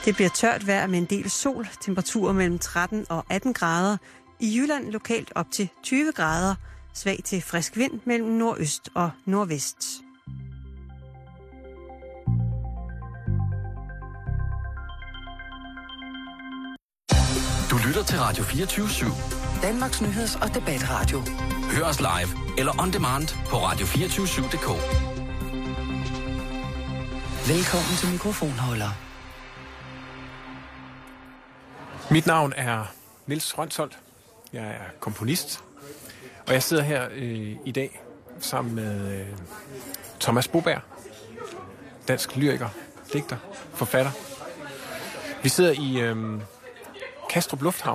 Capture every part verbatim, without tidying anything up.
Det bliver tørt vejr med en del sol, temperaturer mellem tretten og atten grader. I Jylland lokalt op til tyve grader, svag til frisk vind mellem nordøst og nordvest. Du lytter til Radio fireogtyve syv. Danmarks nyheds- og debatradio. Hør os live eller on demand på radio to fire syv punktum d k. Velkommen til mikrofonholder. Mit navn er Niels Rønsholt. Jeg er komponist. Og jeg sidder her øh, i dag sammen med øh, Thomas Boberg. Dansk lyriker, digter, forfatter. Vi sidder i øh, Kastrup Lufthavn.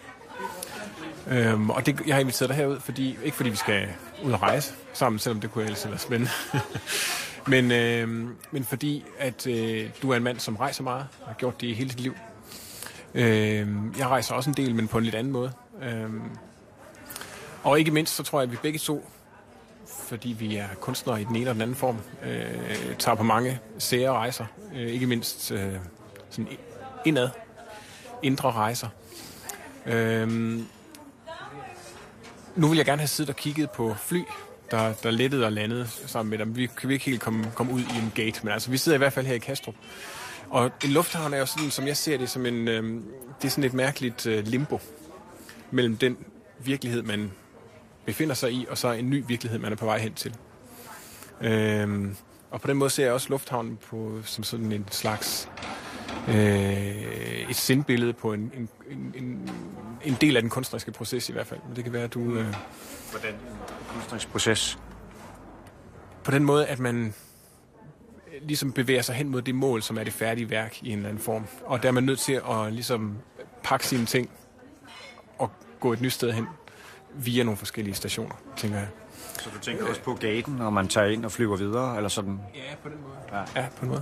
Øhm, og det, jeg har inviteret dig herud, fordi, ikke fordi vi skal ud og rejse sammen, selvom det kunne ellers være spændende. men, øh, men fordi, at øh, du er en mand, som rejser meget, og har gjort det i hele dit liv. Øh, jeg rejser også en del, men på en lidt anden måde. Øh, og ikke mindst, så tror jeg, at vi begge to, fordi vi er kunstnere i den ene eller den anden form, øh, tager på mange sære rejser. Øh, ikke mindst øh, sådan indad, indre rejser. Øh, Nu vil jeg gerne have siddet og kigget på fly, der, der lettede og landede sammen med dem. Vi kan ikke helt komme, komme ud i en gate, men altså, vi sidder i hvert fald her i Kastrup. Og en lufthavn er jo sådan, som jeg ser det, som en, øh, det er sådan et mærkeligt øh, limbo mellem den virkelighed, man befinder sig i, og så en ny virkelighed, man er på vej hen til. Øh, og på den måde ser jeg også lufthavnen på, som sådan en slags øh, et sindbillede på en, en, en, en del af den kunstneriske proces i hvert fald. Men det kan være, at du... Øh, Hvordan en kunstnerisk proces? På den måde, at man ligesom bevæger sig hen mod det mål, som er det færdige værk i en eller anden form. Og der er man nødt til at ligesom pakke sine ting og gå et nyt sted hen via nogle forskellige stationer, tænker jeg. Så du tænker også på gaten, når man tager ind og flyver videre, eller sådan? Ja, på den måde. Ja, ja på den måde.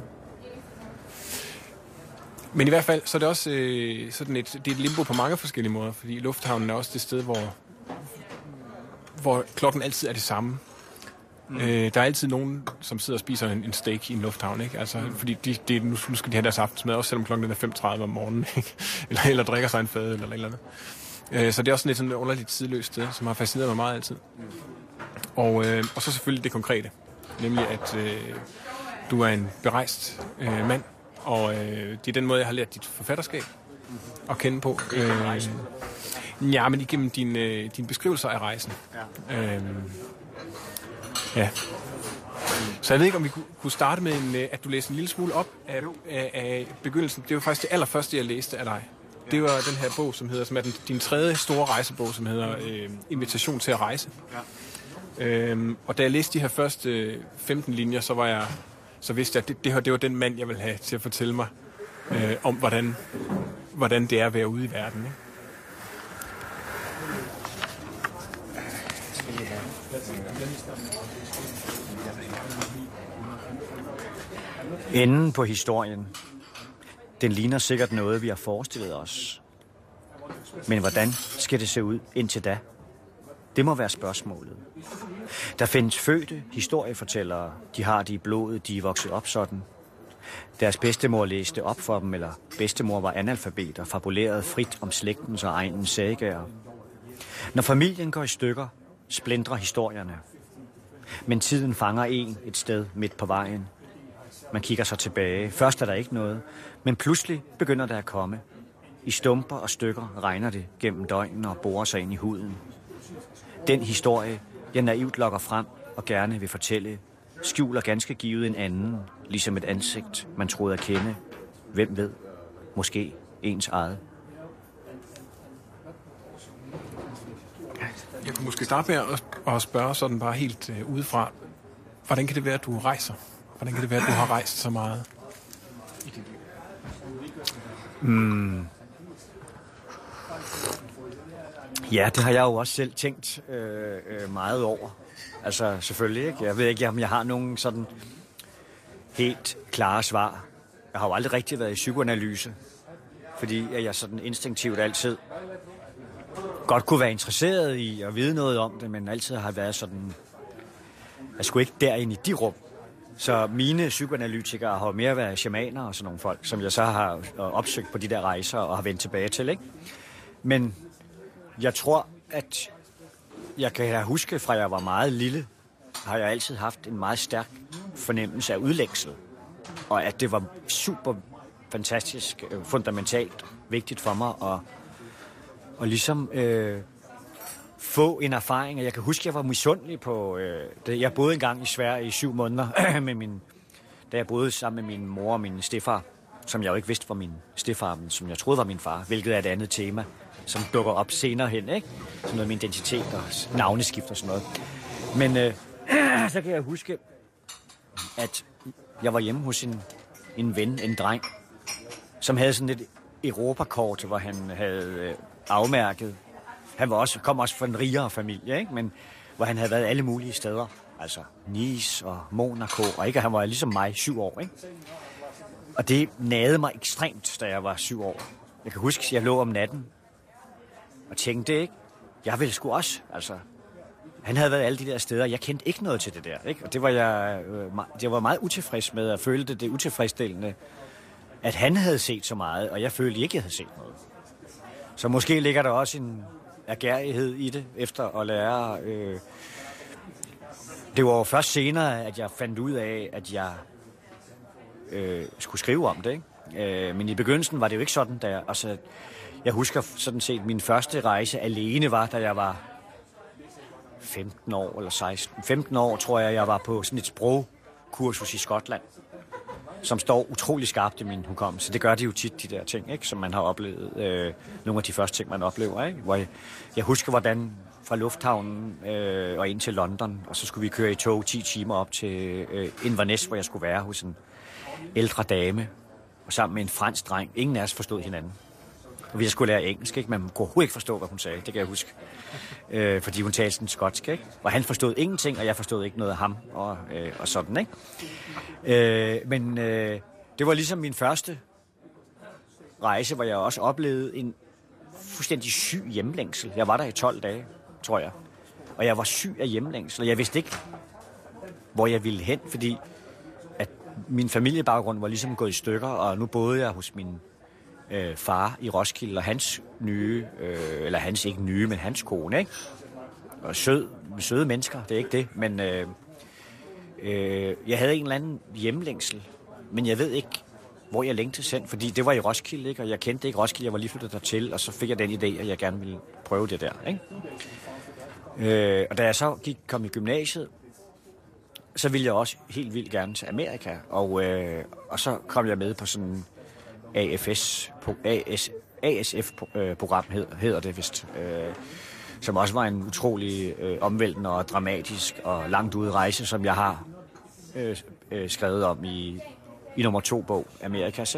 Men i hvert fald, så er det også øh, sådan et, det er et limbo på mange forskellige måder, fordi lufthavnen er også det sted, hvor, hvor klokken altid er det samme. Mm. Øh, der er altid nogen, som sidder og spiser en, en steak i en lufthavn, ikke? Altså, mm. fordi de, de, nu, nu skal de have deres aftensmad, også selvom klokken er fem tredive om morgenen, ikke? eller, eller drikker sig en fad, eller eller andet. Øh, så det er også sådan et sådan underligt tidløst sted, som har fascineret mig meget altid. Mm. Og, øh, og så selvfølgelig det konkrete, nemlig at øh, du er en berejst øh, mand, og øh, det er den måde, jeg har lært dit forfatterskab at kende på. Øh, ja, men igennem din, øh, din beskrivelser af rejsen. Ja. Øh, ja. Så jeg ved ikke, om vi kunne starte med, en, at du læste en lille smule op af, af, af begyndelsen. Det var faktisk det allerførste, jeg læste af dig. Det var den her bog, som hedder, som er den, din tredje store rejsebog, som hedder øh, Invitation til at rejse. Ja. Øh, og da jeg læste de her første femten linjer, så var jeg... så vidste jeg, at det, det, det var den mand, jeg ville have til at fortælle mig øh, om, hvordan, hvordan det er at være ude i verden. Ikke? Enden på historien, den ligner sikkert noget, vi har forestillet os. Men hvordan skal det se ud indtil da? Det må være spørgsmålet. Der findes fødte historiefortællere. De har det i blodet, de er vokset op sådan. Deres bedstemor læste op for dem, eller bedstemor var analfabet og fabulerede frit om slægtens og egnens sagaer. Når familien går i stykker, splintrer historierne. Men tiden fanger en et sted midt på vejen. Man kigger sig tilbage. Først er der ikke noget, men pludselig begynder der at komme. I stumper og stykker regner det gennem døgnen og borer sig ind i huden. Den historie, jeg naivt lokker frem og gerne vil fortælle, skjuler ganske givet en anden, ligesom et ansigt, man troede at kende. Hvem ved? Måske ens eget. Jeg kunne måske starte med at, at spørge sådan bare helt øh, udefra. Hvordan kan det være, at du rejser? Hvordan kan det være, at du har rejst så meget? Mm. Ja, det har jeg jo også selv tænkt øh, øh, meget over. Altså, selvfølgelig ikke. Jeg ved ikke, om jeg har nogen sådan helt klare svar. Jeg har jo aldrig rigtig været i psykoanalyse, fordi jeg sådan instinktivt altid godt kunne være interesseret i at vide noget om det, men altid har været sådan... Jeg skulle ikke derinde i de rum. Så mine psykoanalytikere har mere været shamaner og sådan nogle folk, som jeg så har opsøgt på de der rejser og har vendt tilbage til, ikke? Men jeg tror, at jeg kan huske, fra jeg var meget lille, har jeg altid haft en meget stærk fornemmelse af udlængsel. Og at det var super fantastisk, fundamentalt vigtigt for mig at, at ligesom øh, få en erfaring. Jeg kan huske, at jeg var misundelig på øh, det. Jeg boede engang i Sverige i syv måneder, med min, da jeg boede sammen med min mor og min stefar, som jeg jo ikke vidste var min stefar, men som jeg troede var min far, hvilket er et andet tema, som dukker op senere hen, ikke? Sådan noget med identitet og navneskift og sådan noget. Men øh, så kan jeg huske, at jeg var hjemme hos en, en ven, en dreng, som havde sådan et Europakort, hvor han havde øh, afmærket. Han var også, kom også fra en rigere familie, ikke? Men hvor han havde været alle mulige steder. Altså Nice og Monaco, og ikke? Han var ligesom mig, syv år, ikke? Og det nagede mig ekstremt, da jeg var syv år. Jeg kan huske, at jeg lå om natten og tænkte, ikke? Jeg ville sgu også, altså. Han havde været alle de der steder, jeg kendte ikke noget til det der, ikke? Og det var jeg, øh, jeg var meget utilfreds med, og følte det utilfredsstillende, at han havde set så meget, og jeg følte ikke, jeg havde set noget. Så måske ligger der også en ærgerlighed i det, efter at lære. Øh... Det var jo først senere, at jeg fandt ud af, at jeg øh, skulle skrive om det, ikke? Øh, men i begyndelsen var det jo ikke sådan, da jeg, altså, jeg husker sådan set, min første rejse alene var, da jeg var femten år eller seksten. femten år, tror jeg, jeg var på sådan et sprogkursus i Skotland, som står utrolig skarpt i min hukommelse. Det gør de jo tit, de der ting, ikke? Som man har oplevet. Øh, nogle af de første ting, man oplever, ikke? Hvor jeg, jeg husker, hvordan fra lufthavnen øh, og ind til London, og så skulle vi køre i tog ti timer op til øh, Inverness, hvor jeg skulle være hos en ældre dame, og sammen med en fransk dreng. Ingen af os forstod hinanden. Og vi skulle lære engelsk, ikke? Man kunne overhovedet ikke forstå, hvad hun sagde, det kan jeg huske. Øh, fordi hun talte sådan skotsk, ikke? Og han forstod ingenting, og jeg forstod ikke noget af ham, og, øh, og sådan, ikke? Øh, men øh, det var ligesom min første rejse, hvor jeg også oplevede en fuldstændig syg hjemlængsel. Jeg var der i tolv dage, tror jeg. Og jeg var syg af hjemlængsel, og jeg vidste ikke, hvor jeg ville hen, fordi at min familiebaggrund var ligesom gået i stykker, og nu boede jeg hos min øh, far i Roskilde, og hans nye, øh, eller hans ikke nye, men hans kone, ikke? Og sød, søde mennesker, det er ikke det, men øh, øh, jeg havde en eller anden hjemlængsel, men jeg ved ikke, hvor jeg længtes hen, fordi det var i Roskilde, ikke? Og jeg kendte ikke Roskilde, jeg var lige flyttet dertil, og så fik jeg den idé, at jeg gerne ville prøve det der, ikke? Øh, og da jeg så gik, kom i gymnasiet, så ville jeg også helt vildt gerne til Amerika, og, øh, og så kom jeg med på sådan A F S, A S F-program, hedder det vist, øh, som også var en utrolig øh, omvæltende og dramatisk og langt ude rejse, som jeg har øh, øh, skrevet om i, i nummer to bog, Amerikas,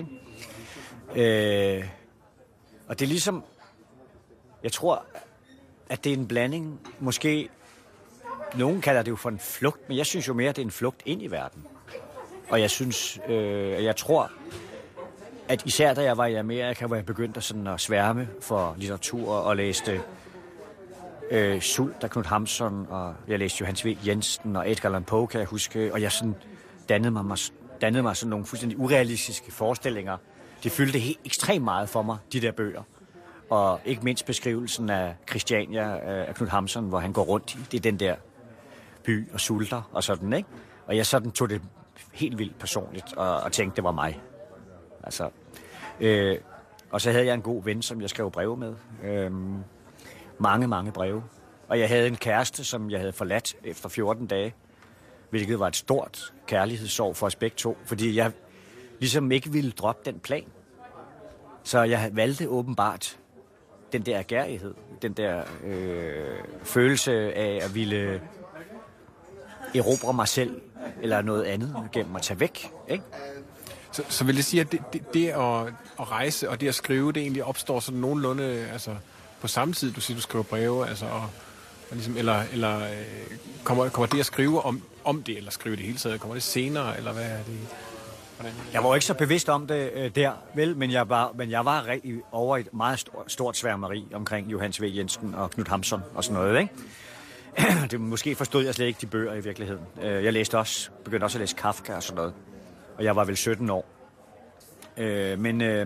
ikke? Øh, og det er ligesom, jeg tror, at det er en blanding, måske, nogen kalder det jo for en flugt, men jeg synes jo mere, at det er en flugt ind i verden. Og jeg synes, øh, jeg tror, at især da jeg var i Amerika, hvor jeg begyndte sådan at sværme for litteratur og læste øh, Sult af Knut Hamsun, og jeg læste Johannes V. Jensen og Edgar Allan Poe, kan jeg huske, og jeg sådan dannede mig, dannede mig sådan nogle fuldstændig urealistiske forestillinger. Det fyldte helt ekstremt meget for mig, de der bøger. Og ikke mindst beskrivelsen af Christiania af Knut Hamsun, hvor han går rundt i. Det er den der by og sulter og sådan, ikke? Og jeg sådan tog det helt vildt personligt og, og tænkte, det var mig. Altså, øh, og så havde jeg en god ven, som jeg skrev breve med. Øh, mange, mange breve. Og jeg havde en kæreste, som jeg havde forladt efter fjorten dage, hvilket var et stort kærlighedssorg for os begge to, fordi jeg ligesom ikke ville droppe den plan. Så jeg valgte åbenbart den der ærgerlighed, den der øh, følelse af at ville erobre mig selv, eller noget andet gennem at tage væk, ikke? Så, så vil det sige, at det, det, det at, at rejse og det at skrive, det egentlig opstår sådan nogenlunde altså, på samme tid, du siger, du skriver breve, altså, og, og ligesom, eller, eller øh, kommer, kommer det at skrive om, om det, eller skrive det hele taget, kommer det senere, eller hvad er det? Hvordan? Jeg var ikke så bevidst om det øh, der, vel, men jeg var, men jeg var rigtig over et meget stort, stort sværmeri omkring Johannes V. Jensen og Knut Hamsun og sådan noget, ikke? det, måske forstod jeg slet ikke de bøger i virkeligheden. Øh, jeg læste også, begyndte også at læse Kafka og sådan noget. Og jeg var vel sytten år. Øh, men... Øh,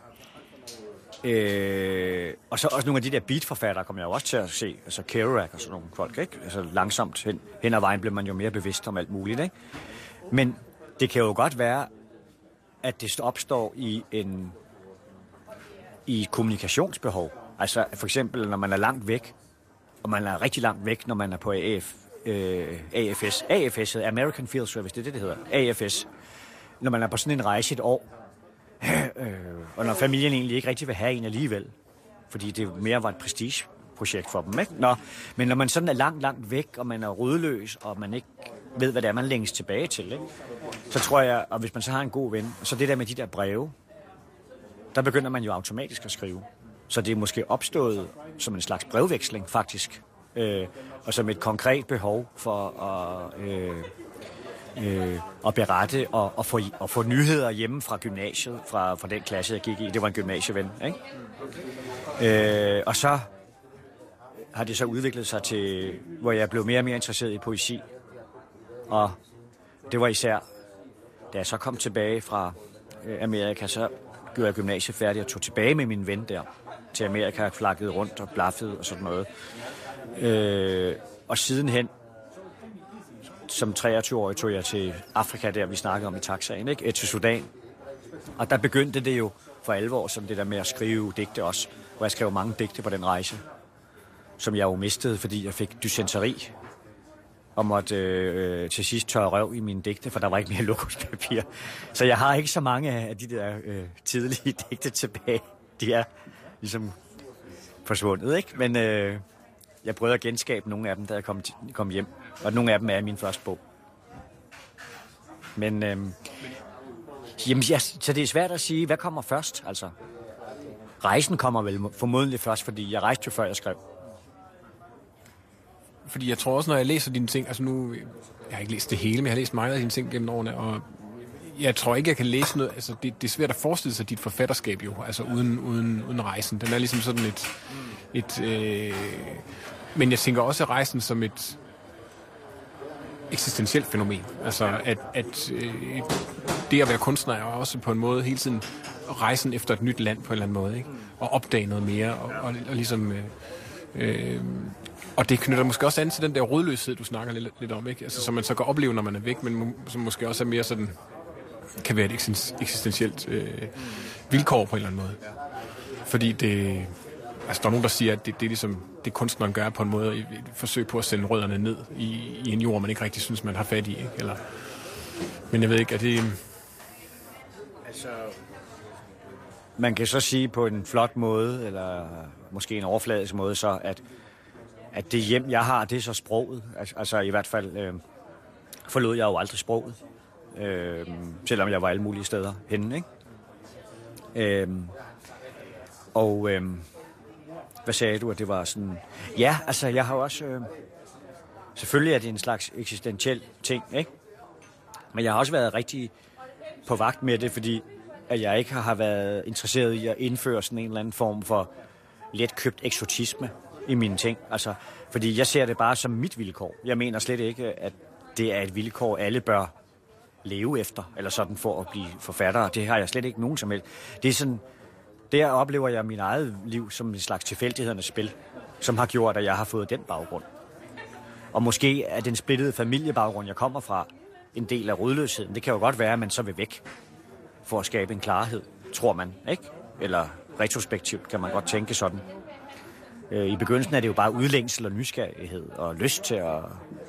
øh, og så også nogle af de der beatforfattere kom jeg jo også til at se. Altså Kerouac og sådan nogle folk, ikke? Altså langsomt hen, hen ad vejen blev man jo mere bevidst om alt muligt, ikke? Men det kan jo godt være, at det opstår i en i et kommunikationsbehov. Altså for eksempel, når man er langt væk, og man er rigtig langt væk, når man er på A F, øh, A F S. A F S hedder American Field Service, det er det, det hedder. A F S. Når man er på sådan en rejse et år, øh, og når familien egentlig ikke rigtig vil have en alligevel, fordi det mere var et prestigeprojekt for dem, ikke? Nå, men når man sådan er langt, langt væk, og man er rodløs, og man ikke ved, hvad det er, man længes tilbage til, ikke? Så tror jeg, og hvis man så har en god ven, så det der med de der breve, der begynder man jo automatisk at skrive. Så det er måske opstået som en slags brevveksling, faktisk. Øh, og som et konkret behov for at, øh, øh, at berette og, og, få, og få nyheder hjemme fra gymnasiet, fra, fra den klasse, jeg gik i. Det var en gymnasieven, ikke? Øh, og så har det så udviklet sig til, hvor jeg blev mere og mere interesseret i poesi. Og det var især, da jeg så kom tilbage fra Amerika, så gjorde jeg gymnasiet færdig og tog tilbage med min ven der til Amerika, flakkede rundt og blaffede og sådan noget. Øh, og sidenhen, som treogtyve-årig, tog jeg til Afrika, der vi snakkede om i taxaen, ikke? Til Sudan. Og der begyndte det jo for alvor, som det der med at skrive digte også, hvor jeg skrev mange digte på den rejse, som jeg jo mistede, fordi jeg fik dysenteri og måtte øh, til sidst tørre røv i mine digte, for der var ikke mere lokuspapir. Så jeg har ikke så mange af de der øh, tidlige digte tilbage. De er ligesom forsvundet, ikke? Men øh, jeg prøvede at genskabe nogle af dem, da jeg kom, kom hjem. Og nogle af dem er i min første bog. Men øh, jamen, ja, så det er svært at sige, hvad kommer først, altså. Rejsen kommer vel formodentlig først, fordi jeg rejste jo før jeg skrev. Fordi jeg tror også, når jeg læser dine ting, altså nu, jeg har ikke læst det hele, men jeg har læst mange af dine ting gennem årene, og jeg tror ikke, jeg kan læse noget, altså det, det er svært at forestille sig dit forfatterskab jo, altså uden, uden, uden rejsen. Den er ligesom sådan et, et øh, men jeg tænker også rejsen som et eksistentielt fænomen. Altså at, at øh, det at være kunstner er også på en måde hele tiden rejsen efter et nyt land på en eller anden måde, ikke? Og opdage noget mere, og, og, og ligesom... Øh, øh, Og det knytter måske også an til den der rodløshed, du snakker lidt, lidt om, ikke? Altså, som man så kan opleve, når man er væk, men som måske også er mere sådan, kan være et eksistentielt øh, vilkår på en eller anden måde. Fordi det, altså der er nogen, der siger, at det, det er ligesom det kunstneren gør på en måde, et, et forsøg på at sende rødderne ned i, i en jord, man ikke rigtig synes, man har fat i, ikke? Eller, men jeg ved ikke, er det... Altså... Man kan så sige på en flot måde, eller måske en overfladisk måde, så at at det hjem, jeg har, det er så sproget. Altså i hvert fald øh, forlod jeg jo aldrig sproget. Øh, selvom jeg var alle mulige steder henne, ikke? Øh, og øh, hvad sagde du, at det var sådan... Ja, altså jeg har også... Øh, selvfølgelig er det en slags eksistentiel ting, ikke? Men jeg har også været rigtig på vagt med det, fordi at jeg ikke har været interesseret i at indføre sådan en eller anden form for letkøbt eksotisme i mine ting. Altså, fordi jeg ser det bare som mit vilkår. Jeg mener slet ikke, at det er et vilkår, alle bør leve efter, eller sådan for at blive forfattere. Det har jeg slet ikke nogen som helst. Det er sådan, der oplever jeg min eget liv som en slags tilfældighedernes spil, som har gjort, at jeg har fået den baggrund. Og måske er den splittede familiebaggrund, jeg kommer fra, en del af rodløsheden. Det kan jo godt være, at man så vil væk for at skabe en klarhed, tror man, ikke? Eller retrospektivt kan man godt tænke sådan. I begyndelsen er det jo bare udlængsel og nysgerrighed og lyst til at,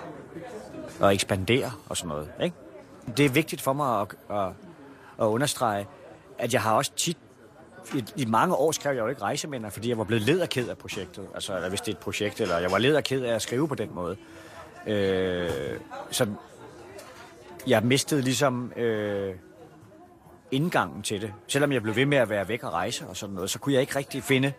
at ekspandere og sådan noget, ikke? Det er vigtigt for mig at, at, at understrege, at jeg har også tit... I, I mange år skrev jeg jo ikke rejsemænder, fordi jeg var blevet led og ked af projektet. Altså, eller hvis det er et projekt, eller jeg var led og ked af at skrive på den måde. Øh, så jeg mistede ligesom øh, indgangen til det. Selvom jeg blev ved med at være væk og rejse og sådan noget, så kunne jeg ikke rigtig finde...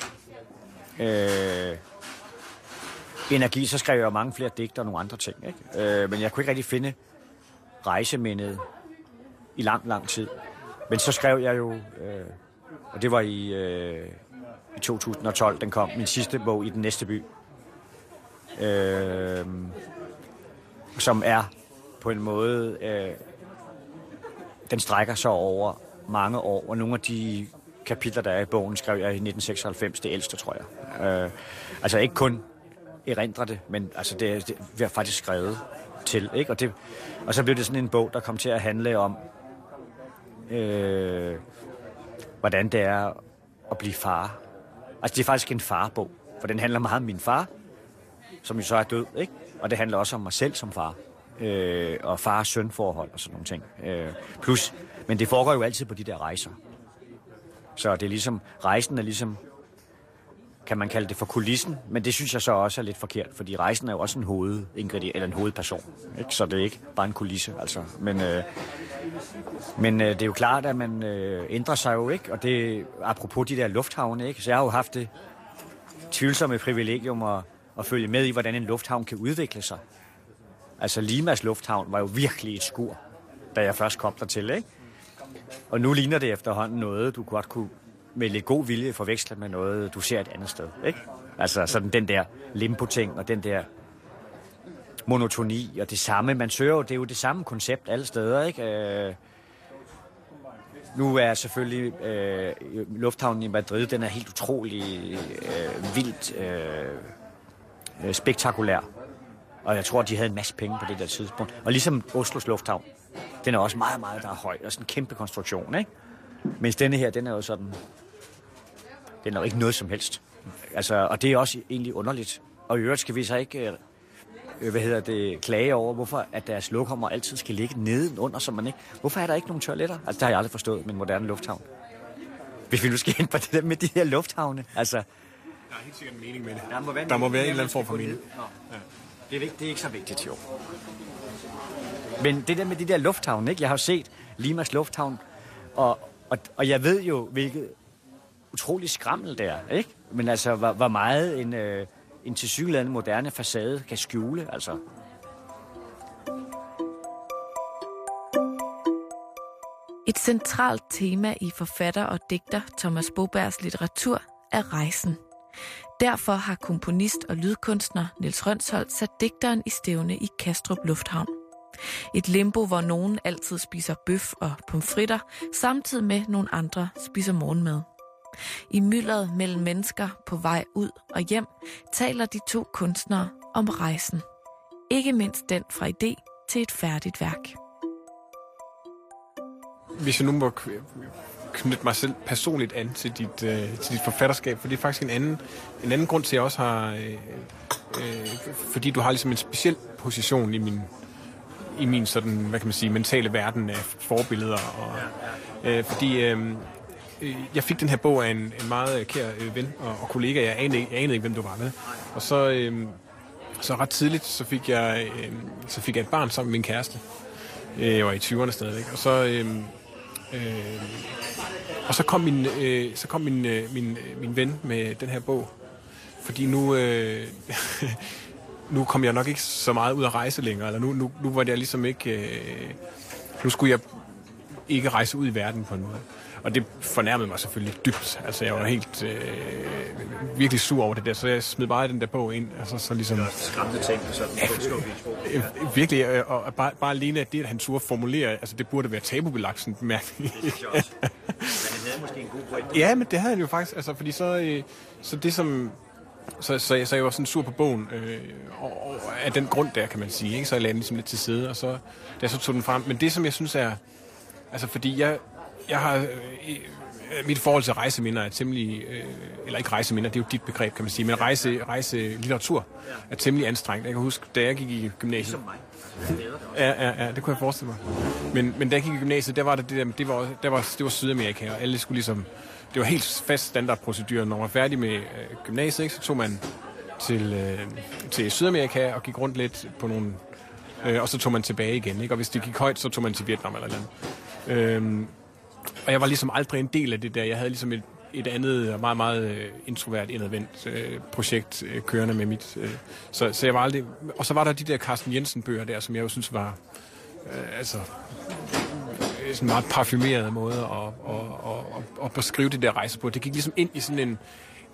Øh, energi, så skrev jeg jo mange flere digter og nogle andre ting, ikke? Øh, men jeg kunne ikke rigtig finde rejsemindet i lang, lang tid. Men så skrev jeg jo, øh, og det var i, øh, i to tusind og tolv, den kom, min sidste bog, I den næste by. øh, som er på en måde, øh, den strækker sig over mange år, og nogle af de kapitler, der er i bogen, skrev jeg i nitten seksoghalvfems, det ældste, tror jeg. Øh, altså ikke kun erindre det, men altså det, det vi har faktisk skrevet til, ikke? Og, det, og så blev det sådan en bog, der kom til at handle om, øh, hvordan det er at blive far. Altså det er faktisk en farbog, for den handler meget om min far, som jo så er død, ikke? Og det handler også om mig selv som far, øh, og far-søn-forhold og sådan nogle ting. Øh, plus, men det foregår jo altid på de der rejser. Så det er ligesom, rejsen er ligesom, kan man kalde det for kulissen, men det synes jeg så også er lidt forkert, fordi rejsen er jo også en hovedingredient, eller en hovedperson, ikke? Så det er ikke bare en kulisse, altså. Men, øh, men øh, det er jo klart, at man øh, ændrer sig jo, ikke? Og det, apropos de der lufthavne, ikke? Så jeg har jo haft det tvivlsomme privilegium at, at følge med i, hvordan en lufthavn kan udvikle sig. Altså Limas lufthavn var jo virkelig et skur, da jeg først kom dertil, ikke? Og nu ligner det efterhånden noget, du godt kunne med lidt god vilje forveksle med noget, du ser et andet sted, ikke? Altså sådan den der limbo-ting og den der monotoni og det samme. Man søger jo, det er jo det samme koncept alle steder, ikke? Øh, nu er selvfølgelig øh, lufthavnen i Madrid, den er helt utrolig øh, vildt øh, spektakulær. Og jeg tror, de havde en masse penge på det der tidspunkt. Og ligesom Oslos lufthavn, den er også meget, meget der er høj, og sådan en kæmpe konstruktion, ikke? Mens denne her, den er jo sådan, den er jo ikke noget som helst. Altså, og det er også egentlig underligt. Og i øvrigt skal vi så ikke, øh, hvad hedder det, klage over, hvorfor at deres lokummer altid skal ligge nedenunder, så man ikke, hvorfor er der ikke nogen toiletter? Altså, det har jeg aldrig forstået med en moderne lufthavn. Hvis vi nu skal ind på det der med de her lufthavne, altså. Der er helt sikkert en mening med det. Der må være, der må være en eller anden form for mening. Ja. Det, er vigtigt, det er ikke så vigtigt, jo. Men det der med de der lufthavne, ikke? Jeg har jo set Limas lufthavn, og, og, og jeg ved jo, hvilket utroligt skrammel det er, ikke? Men altså, hvor, hvor meget en, øh, en tilsyneladende moderne facade kan skjule, altså. Et centralt tema i forfatter og digter Thomas Bobergs litteratur er rejsen. Derfor har komponist og lydkunstner Niels Rønsholt sat digteren i stævne i Kastrup Lufthavn. Et limbo, hvor nogen altid spiser bøf og pomfritter, samtidig med nogle andre spiser morgenmad. I myldret mellem mennesker på vej ud og hjem, taler de to kunstnere om rejsen. Ikke mindst den fra idé til et færdigt værk. Hvis jeg nu må knytte mig selv personligt an til dit, øh, til dit forfatterskab, for det er faktisk en anden, en anden grund til, at jeg også har, øh, øh, fordi du har ligesom en speciel position i min, i min sådan, hvad kan man sige, mentale verden af forbilleder. Og, øh, fordi øh, jeg fik den her bog af en, en meget kær øh, ven og, og kollega, jeg anede, jeg anede ikke, hvem du var med. Og så, øh, så ret tidligt, så fik, jeg, øh, så fik jeg et barn sammen med min kæreste. Jeg var i tyverne stadigvæk. Og så, øh, øh, og så kom, min, øh, så kom min, øh, min, min ven med den her bog. Fordi nu, øh, nu kom jeg nok ikke så meget ud at rejse længere. Eller nu, nu, nu var det ligesom ikke... Øh, nu skulle jeg ikke rejse ud i verden på en måde. Og det fornærmede mig selvfølgelig dybt. Altså, jeg var helt øh, virkelig sur over det der, så jeg smed bare den der bog ind. Altså, så ligesom... Skræmte ting, sådan. Ja, øh, virkelig, og, og bare, bare alene at det, at han turde formulere, altså det burde være tabubelagt, sådan bemærkning. Men han havde måske en god pointe. Ja, men det havde han jo faktisk, altså, fordi så, øh, så det som... Så, så, så jeg var sådan sur på bogen, øh, og, og af den grund der, kan man sige, ikke? Så jeg lagde den ligesom lidt til side, og så, da jeg så tog den frem. Men det, som jeg synes er... Altså, fordi jeg... Jeg har, øh, mit forhold til rejseminder er temmelig, øh, eller ikke rejseminder, det er jo dit begreb, kan man sige, men rejse, rejselitteratur er temmelig anstrengt. Jeg kan huske, da jeg gik i gymnasiet. Ja, ja, ja, det kunne jeg forestille mig. Men, men da jeg gik i gymnasiet, der var det, det, der, det var, der var, det var Sydamerika, og alle skulle ligesom, det var helt fast standardprocedur. Når man var færdig med øh, gymnasiet, ikke, så tog man til, øh, til Sydamerika og gik rundt lidt på nogle, øh, og så tog man tilbage igen, ikke? Og hvis det gik højt, så tog man til Vietnam eller noget. Øh, Og jeg var ligesom aldrig en del af det der. Jeg havde ligesom et, et andet, meget, meget introvert, indadvendt øh, projekt øh, kørende med mit. Øh, så, så jeg var aldrig... Og så var der de der Carsten Jensen-bøger der, som jeg jo synes var... Øh, altså... sådan en meget parfumeret måde at, at, at, at, at beskrive det der rejse på. Det gik ligesom ind i sådan en,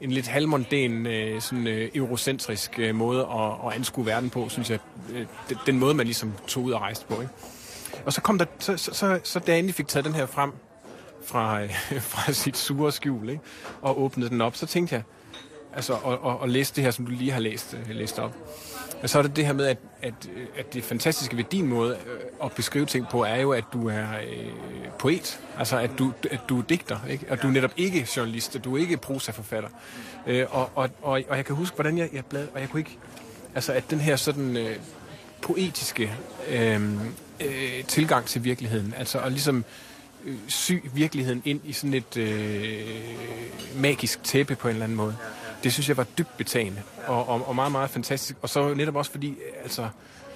en lidt halvmondæn, øh, sådan øh, eurocentrisk øh, måde at, at anskue verden på, synes jeg. Øh, den måde, man ligesom tog ud og rejste på, ikke? Og så kom der, så, så, så, så da jeg endelig fik taget den her frem fra, øh, fra sit sure skjul, ikke? Og åbnede den op, så tænkte jeg, altså, og, og, og læste det her, som du lige har læst, øh, læst op. Og så er det det her med, at, at, at det fantastiske ved din måde at beskrive ting på, er jo, at du er øh, poet. Altså, at du, at du er digter, ikke? Og du er netop ikke journalist, og du er ikke prosaforfatter. Øh, og, og, og, og jeg kan huske, hvordan jeg, jeg bladede, og jeg kunne ikke... Altså, at den her sådan øh, poetiske øh, øh, tilgang til virkeligheden, altså at ligesom øh, sy virkeligheden ind i sådan et øh, magisk tæppe på en eller anden måde. Det synes jeg var dybt betagende, og, og, og meget, meget fantastisk. Og så netop også fordi, altså,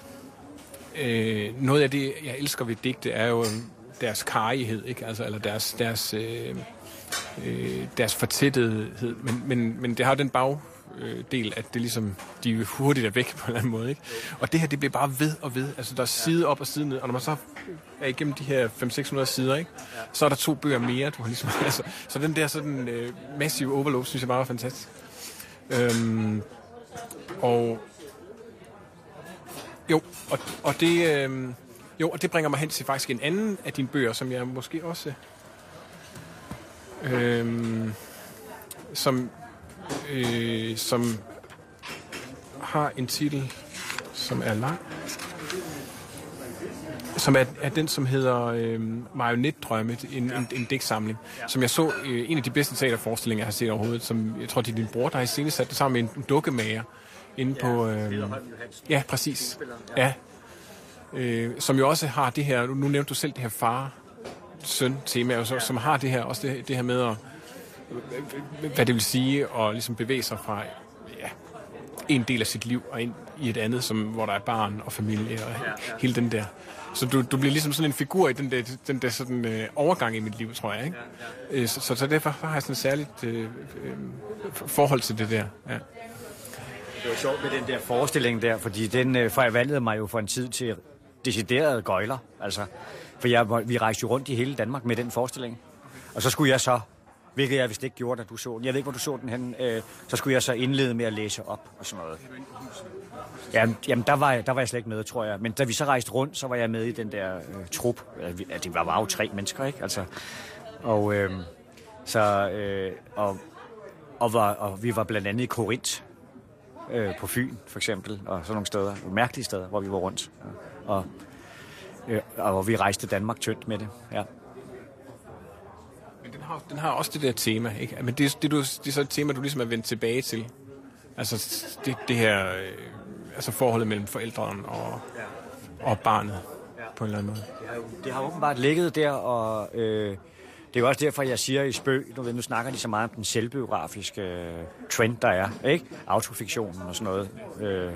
øh, noget af det, jeg elsker ved digte, er jo deres karrighed, ikke? Altså, eller deres, deres, øh, øh, deres fortættethed. Men, men, men det har jo den bagdel, at det ligesom, de hurtigt er væk på en eller anden måde, ikke? Og det her, det bliver bare ved og ved. Altså, der er side op og side ned, og når man så er igennem de her fem til seks hundrede sider, ikke? Så er der to bøger mere, du har ligesom... Altså, så den der sådan øh, massive overload, synes jeg bare var fantastisk. Øhm, og jo, og, og det øhm, jo, og det bringer mig hen til faktisk en anden af dine bøger, som jeg måske også øhm, som øh, som har en titel, som er lang, som er, er den, som hedder øh, Marionetdrømme, en, en, en digtsamling, ja. Som jeg så øh, en af de bedste teaterforestillinger, jeg har set overhovedet, som jeg tror, det er din bror, der har iscenesat det sammen med en dukkemager inde ja, på... Øh, ja, præcis. Ja. Øh, som jo også har det her, nu nævnte du selv det her far-søn-tema, ja. Som har det her, også det, det her med at, hvad det vil sige, at ligesom bevæge sig fra ja, en del af sit liv og ind i et andet, som, hvor der er barn og familie og ja, ja. Hele den der. Så du, du bliver ligesom sådan en figur i den der, den der sådan, øh, overgang i mit liv, tror jeg, ikke? Ja, ja. Så, så, så derfor har jeg sådan et særligt øh, øh, forhold til det der. Ja. Det var sjovt med den der forestilling der, fordi den øh, forvalgede mig jo for en tid til deciderede gøjler. Altså, for jeg, vi rejste jo rundt i hele Danmark med den forestilling. Og så skulle jeg så, hvilket jeg vist ikke gjorde, da du så den. Jeg ved ikke, hvor du så den hen. Øh, så skulle jeg så indlede med at læse op og sådan noget. Jamen, jamen der, var jeg, der var jeg slet ikke med, tror jeg. Men da vi så rejste rundt, så var jeg med i den der øh, trup. Ja, det var, var jo tre mennesker, ikke? Altså, og, øh, så, øh, og, og, var, og vi var blandt andet i Korinth øh, på Fyn, for eksempel. Og sådan nogle steder, mærkelige steder, hvor vi var rundt. Og, øh, og hvor vi rejste Danmark tyndt med det, ja. Men den har, den har også det der tema, ikke? Men det, det, du, det er så et tema, du ligesom er vendt tilbage til. Altså det, det her... Øh, altså forholdet mellem forældrene og, og barnet på en eller anden måde. Det har, jo, det har åbenbart ligget der, og øh, det er jo også derfor, jeg siger i spøg, nu, nu snakker de så meget om den selvbiografiske øh, trend, der er, ikke? Autofiktionen og sådan noget. Øh,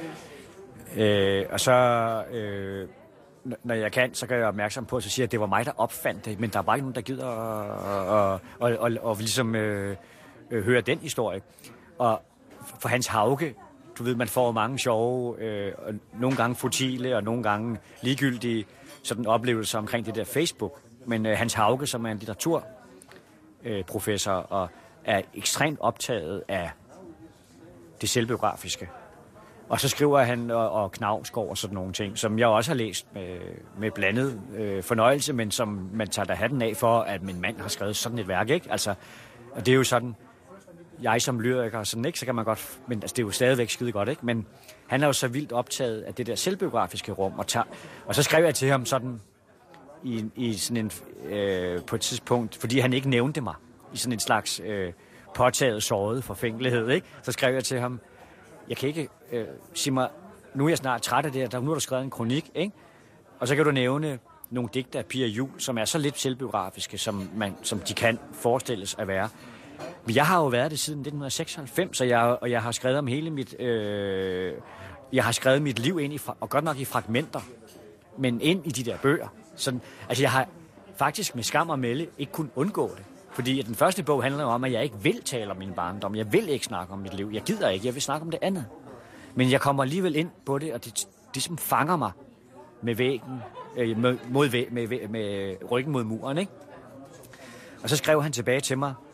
øh, og så, øh, når jeg kan, så kan jeg opmærksom på, at så siger, at det var mig, der opfandt det, men der er bare ikke nogen, der gider at og, og, og, og ligesom øh, øh, høre den historie. Og for Hans Hauge, du ved, man får mange sjove, øh, og nogle gange futile og nogle gange ligegyldige sådan oplevelser omkring det der Facebook. Men øh, Hans Hauge, som er en litteraturprofessor øh, og er ekstremt optaget af det selvbiografiske. Og så skriver han og, og Knausgård og sådan nogle ting, som jeg også har læst med, med blandet øh, fornøjelse, men som man tager da hatten af for, at min mand har skrevet sådan et værk, ikke? Altså, og det er jo sådan... Jeg som lyriker og sådan, ikke, så kan man godt... Men altså, det er jo stadigvæk skide godt, ikke? Men han er jo så vildt optaget af det der selvbiografiske rum. Og, tager, og så skrev jeg til ham sådan... I, i sådan en, øh, på et tidspunkt, fordi han ikke nævnte mig. I sådan en slags øh, påtaget, såret forfængelighed, ikke? Så skrev jeg til ham... Jeg kan ikke... Øh, sige mig... Nu er jeg snart træt af det her. Nu har du skrevet en kronik, ikke? Og så kan du nævne nogle digter af Pia Juul, som er så lidt selvbiografiske, som, man, som de kan forestilles at være. Men jeg har jo været det siden nitten seksoghalvfems, og jeg, og jeg har skrevet om hele mit... Øh, jeg har skrevet mit liv ind i... Og godt nok i fragmenter, men ind i de der bøger. Sådan, altså jeg har faktisk med skam og melde ikke kun undgå det. Fordi den første bog handler om, at jeg ikke vil tale om min barndom. Jeg vil ikke snakke om mit liv. Jeg gider ikke. Jeg vil snakke om det andet. Men jeg kommer alligevel ind på det, og det, det som fanger mig med væggen, øh, med, mod væg, med, med, med ryggen mod muren, ikke? Og så skrev han tilbage til mig,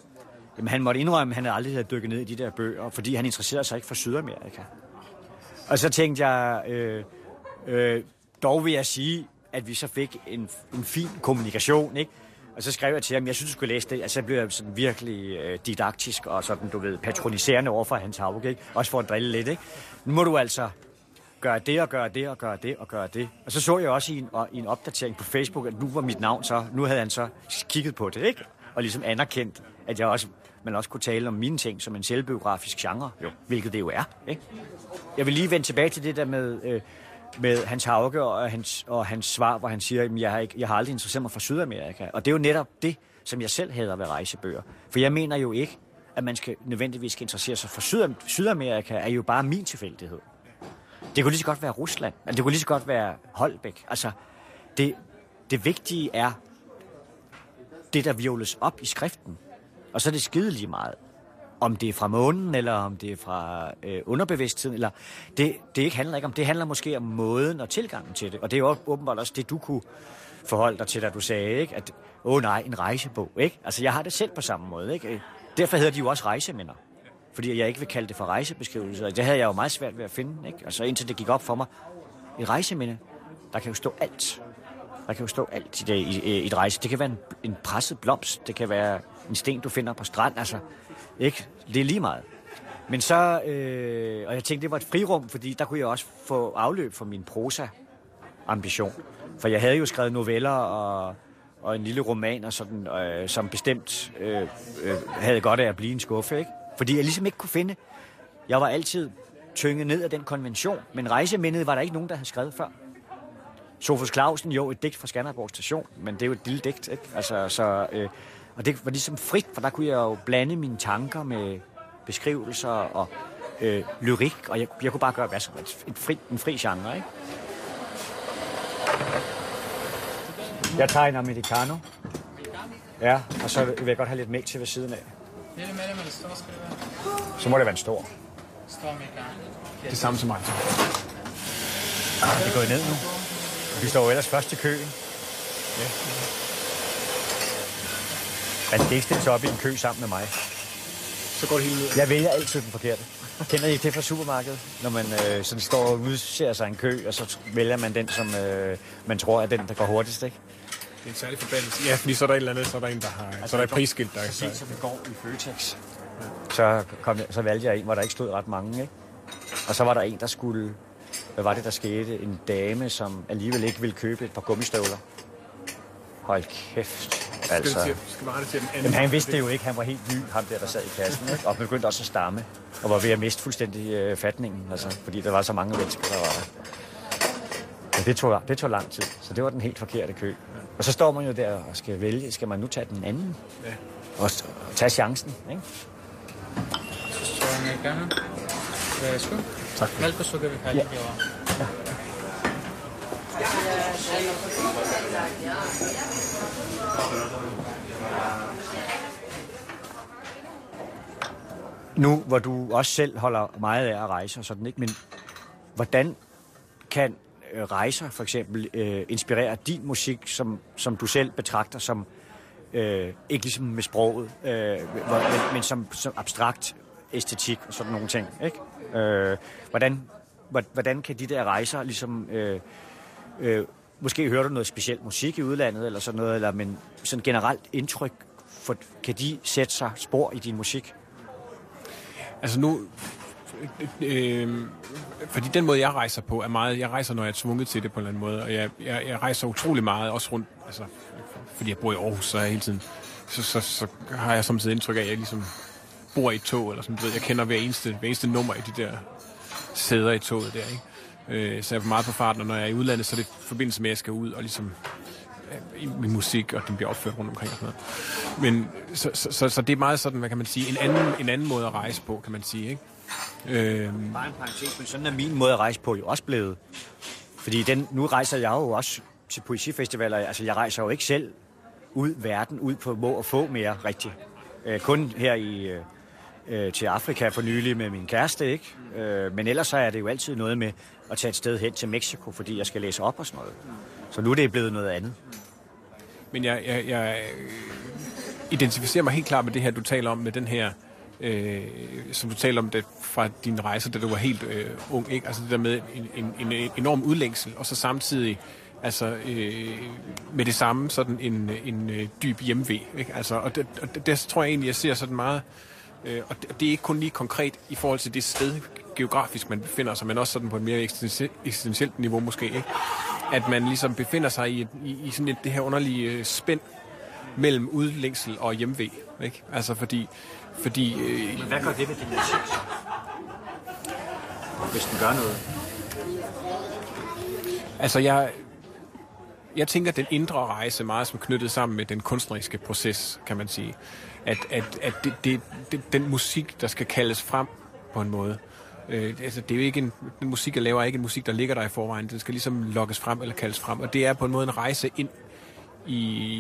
jamen, han måtte indrømme, at han aldrig havde dykket ned i de der bøger, fordi han interesserede sig ikke for Sydamerika. Og så tænkte jeg, øh, øh, dog vil jeg sige, at vi så fik en, en fin kommunikation, ikke? Og så skrev jeg til ham, jeg synes, du skulle læse det. Altså, jeg blev sådan virkelig øh, didaktisk og sådan, du ved, patroniserende over for Hans Hauge, ikke? Også for at drille lidt, ikke? Nu må du altså gøre det og gøre det og gøre det og gøre det. Og så så jeg også i en, og, i en opdatering på Facebook, at nu var mit navn så, nu havde han så kigget på det, ikke? Og ligesom anerkendt, at jeg også, man også kunne tale om mine ting som en selvbiografisk genre, jo, hvilket det jo er, ikke? Jeg vil lige vende tilbage til det der med, øh, med Hans Hauge og hans, og hans svar, hvor han siger, at jeg har, ikke, jeg har aldrig interesseret mig for Sydamerika. Og det er jo netop det, som jeg selv hader ved rejsebøger. For jeg mener jo ikke, at man skal nødvendigvis skal interessere sig for Syd- Sydamerika, er jo bare min tilfældighed. Det kunne lige så godt være Rusland. Det kunne lige så godt være Holbæk. Altså, det, det vigtige er det, der virvles op i skriften. Og så er det skide lige meget. Om det er fra månen, eller om det er fra øh, underbevidstheden, eller det, det ikke handler ikke om. Det handler måske om måden og tilgangen til det. Og det er jo åbenbart også det, du kunne forholde dig til, da du sagde, ikke? At, åh nej, en rejsebog, ikke? Altså, jeg har det selv på samme måde, ikke? Derfor hedder de jo også rejseminder. Fordi jeg ikke vil kalde det for rejsebeskrivelser. Det havde jeg jo meget svært ved at finde, ikke? Altså, indtil det gik op for mig. Et rejseminde, der kan jo stå alt. Der kan jo stå alt i, det, i, i et rejse. Det kan være en, en presset blomst. Det kan være en sten, du finder på strand, altså... Ikke? Det er lige meget. Men så, øh, og jeg tænkte, det var et frirum, fordi der kunne jeg også få afløb for min prosa-ambition. For jeg havde jo skrevet noveller og, og en lille roman, og sådan, øh, som bestemt øh, øh, havde godt af at blive en skuffe, ikke? Fordi jeg ligesom ikke kunne finde... Jeg var altid tynget ned af den konvention, men rejsemindet var der ikke nogen, der havde skrevet før. Sofus Clausen, jo, et digt fra Skanderborg Station, men det er jo et lille digt, ikke? Altså, så... Øh, Og det var ligesom frit, for der kunne jeg jo blande mine tanker med beskrivelser og øh, lyrik, og jeg, jeg kunne bare gøre hvad som helst. En fri, en fri genre, ikke? Jeg tager en americano. Ja, og så vil jeg godt have lidt mælk til ved siden af. Så må det være en stor. Det samme som mig. Det går ned nu. Vi står jo ellers først til køen. Ja. Man skal ikke stille sig op i en kø sammen med mig. Så går det hele ned. Jeg vælger altid den forkerte. Kender I det fra supermarkedet? Når man øh, sådan står og udser sig en kø, og så vælger man den, som øh, man tror er den, der går hurtigst, ikke? Det er en særlig forbandelse. Ja, fordi så er der et eller andet, så er der en, der har... Altså, så er der et prisskilt, der... Så, så det går i Føtex. Så, kom, så valgte jeg en, hvor der ikke stod ret mange, ikke? Og så var der en, der skulle... Hvad var det, der skete? En dame, som alligevel ikke ville købe et par gummistøvler. Hold kæft. Altså, skal skal bare det til den anden. Jamen, han vidste det jo ikke. Han var helt ny, ham der, der sad i kassen, ikke? Og begyndte også at stamme. Og var ved at miste fuldstændig øh, fatningen, altså, fordi der var så mange mennesker, der var der. Men det tog, det tog lang tid, så det var den helt forkerte kø. Og så står man jo der og skal vælge. Skal man nu tage den anden? Ja. Og, og tage chancen, ikke? Så americano. Værsgo. Tak for det. Mælk og sukker, vi har lige herovre. Ja. Nu, hvor du også selv holder meget af at rejse og sådan, ikke? Men hvordan kan øh, rejser for eksempel øh, inspirere din musik, som, som du selv betragter som, øh, ikke ligesom med sproget, øh, hvor, men, men som, som abstrakt æstetik og sådan nogle ting, ikke? Øh, hvordan, hvordan kan de der rejser ligesom... Øh, øh, måske hører du noget specielt musik i udlandet eller sådan noget, eller, men sådan generelt indtryk, for, kan de sætte sig spor i din musik? Altså nu, øh, fordi den måde, jeg rejser på, er meget, jeg rejser, når jeg er tvunget til det på en eller anden måde, og jeg, jeg, jeg rejser utrolig meget, også rundt, altså, fordi jeg bor i Aarhus, så hele tiden, så, så, så har jeg samtidig indtryk af, at jeg ligesom bor i et tog, eller sådan noget. Jeg kender hver eneste, hver eneste nummer i de der sæder i toget der, ikke? Øh, så jeg er meget på farten, og når jeg er i udlandet, så er det i forbindelse med, at jeg skal ud og ligesom i min musik, og den bliver opført rundt omkring og sådan noget. Men så, så, så, så det er meget sådan, hvad kan man sige, en anden, en anden måde at rejse på, kan man sige, ikke? Øh, Bare en parentes, men sådan er min måde at rejse på jo også blevet. Fordi den, nu rejser jeg jo også til poesifestivaler, altså jeg rejser jo ikke selv ud verden, ud på må og få mere rigtigt. Øh, kun her i... Øh, til Afrika for nylig med min kæreste, ikke? Øh, men ellers så er det jo altid noget med at tage et sted hen til Mexico, fordi jeg skal læse op og sådan noget. Så nu er det blevet noget andet. Men jeg, jeg, jeg identificerer mig helt klart med det her, du taler om, med den her, øh, som du taler om det fra din rejse, da du var helt øh, ung, ikke? Altså det der med en, en, en enorm udlængsel, og så samtidig altså øh, med det samme sådan en, en øh, dyb hjemve, ikke? Altså, og det, og det, det tror jeg egentlig, jeg ser sådan meget, øh, og det, det er ikke kun lige konkret i forhold til det sted geografisk, man befinder sig, men også sådan på et mere eksistentielt niveau måske, ikke? At man ligesom befinder sig i, i, i sådan et, det her underlige øh, spænd mellem udlængsel og hjemve, ikke? Altså fordi... fordi øh, hvad gør det ved din musik? Hvis den gør noget? Altså jeg... Jeg tænker, den indre rejse meget som knyttet sammen med den kunstneriske proces, kan man sige. At, at, at det, det, det, den musik, der skal kaldes frem på en måde. Øh, altså, det er jo ikke en, den musik, jeg laver, er ikke en musik, der ligger der i forvejen. Den skal ligesom lokkes frem eller kaldes frem. Og det er på en måde en rejse ind i,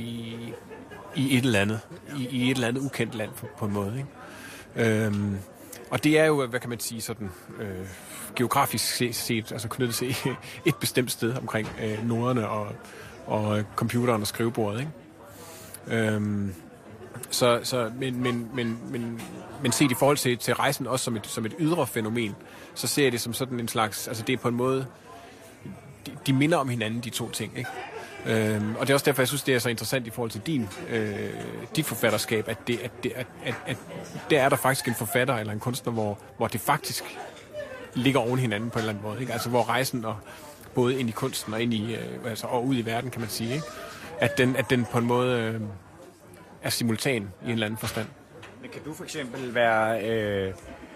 i et eller andet. I, i et eller andet ukendt land på, på en måde. Ikke? Øhm, og det er jo, hvad kan man sige, sådan... Øh, geografisk set, altså knyttet til et bestemt sted omkring øh, noderne og, og computeren og skrivebordet, ikke? Øhm, så, så, men, men, men, men, men set i forhold til, til rejsen også som et, som et ydre fænomen, så ser jeg det som sådan en slags, altså det er på en måde, de, de minder om hinanden, de to ting, ikke? Øhm, og det er også derfor, jeg synes, det er så interessant i forhold til din, øh, dit forfatterskab, at, det, at, det, at, at, at der er der faktisk en forfatter eller en kunstner, hvor, hvor det faktisk ligger oven hinanden på en eller anden måde, ikke? Altså hvor rejsen og både ind i kunsten og ind i øh, altså og ud i verden, kan man sige, ikke? At den at den på en måde øh, er simultan i en eller anden forstand. Men kan du for eksempel være øh,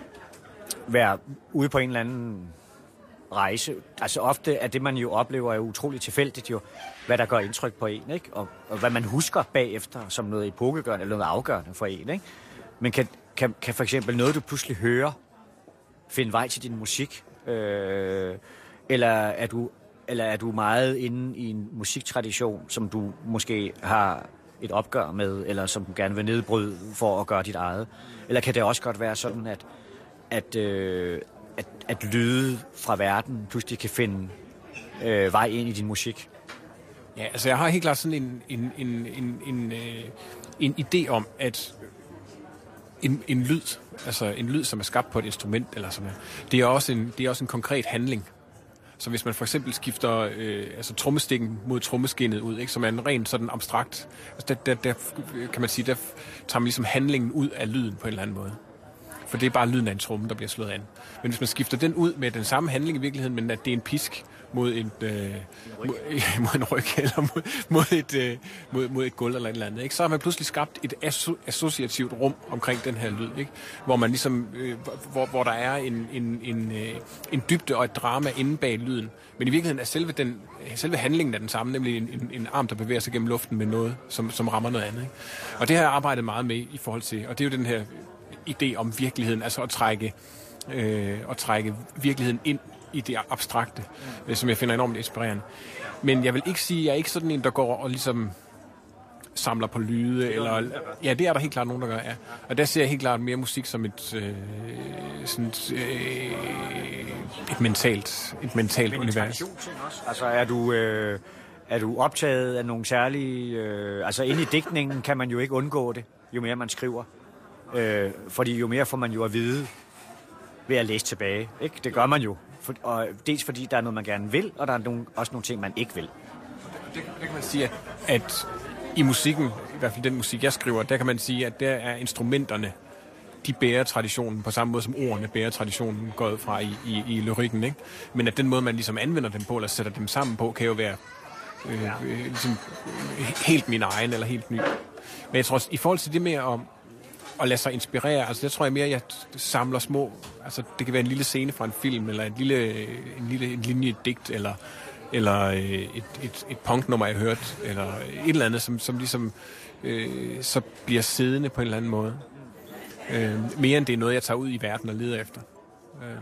være ude på en eller anden rejse? Altså ofte er det man jo oplever er utroligt tilfældigt jo, hvad der gør indtryk på en, ikke? Og, og hvad man husker bagefter som noget epokegørende eller noget afgørende for en, ikke? Men kan kan kan for eksempel noget du pludselig hører finde vej til din musik, øh, eller er du eller er du meget inde i en musiktradition, som du måske har et opgør med, eller som du gerne vil nedbryde for at gøre dit eget? Eller kan det også godt være sådan, at at øh, at, at lyde fra verden pludselig kan finde øh, vej ind i din musik? Ja, altså jeg har helt klart sådan en en en en en, øh, en idé om at En, en lyd, altså en lyd, som er skabt på et instrument, eller sådan noget, det er også en, det er også en konkret handling. Så hvis man for eksempel skifter øh, altså trommestikken mod trommeskinnet ud, ikke, som er en ren sådan abstrakt, altså der, der, der kan man sige, der tager man ligesom handlingen ud af lyden på en eller anden måde. For det er bare lyden af en tromme, der bliver slået an. Men hvis man skifter den ud med den samme handling i virkeligheden, men at det er en pisk mod en, øh, mod, mod en ryg, eller mod, mod, et, øh, mod, mod et gulv eller et eller andet, ikke? Så har man pludselig skabt et asso- associativt rum omkring den her lyd, ikke? Hvor man ligesom, øh, hvor, hvor der er en, en, en, øh, en dybde og et drama inde bag lyden. Men i virkeligheden er selve, den, selve handlingen af den samme, nemlig en, en, en arm, der bevæger sig gennem luften med noget, som, som rammer noget andet, ikke? Og det har jeg arbejdet meget med i forhold til, og det er jo den her idé om virkeligheden, altså at trække, øh, at trække virkeligheden ind i det abstrakte, mm. som jeg finder enormt inspirerende. Men jeg vil ikke sige, at jeg er ikke sådan en, der går og ligesom samler på lyde, eller... Ja, det er der helt klart nogen, der gør, ja. Og der ser jeg helt klart mere musik som et, øh, sådan et, øh, et mentalt, et mentalt Men univers. Også. Altså, er du... Øh Er du optaget af nogle særlige... Øh, altså, inde i digtningen kan man jo ikke undgå det, jo mere man skriver. Øh, fordi jo mere får man jo at vide ved at læse tilbage. Ikke? Det gør man jo. For, og dels fordi der er noget, man gerne vil, og der er nogle, også nogle ting, man ikke vil. Det, det kan man sige, at, at i musikken, i hvert fald den musik, jeg skriver, der kan man sige, at der er instrumenterne, de bærer traditionen på samme måde som ordene bærer traditionen gået fra i, i, i lyrikken. Ikke? Men at den måde, man ligesom anvender dem på, eller sætter dem sammen på, kan jo være øh, øh, ligesom, helt min egen, eller helt ny. Men jeg tror, i forhold til det mere om at lade sig inspirere, altså jeg tror jeg mere, at jeg samler små, altså det kan være en lille scene fra en film, eller en lille, en lille en linje et digt, eller, eller et, et, et punknummer, jeg har hørt, eller et eller andet, som, som ligesom øh, så bliver siddende på en eller anden måde. Øh, mere end det er noget, jeg tager ud i verden og leder efter. Øh.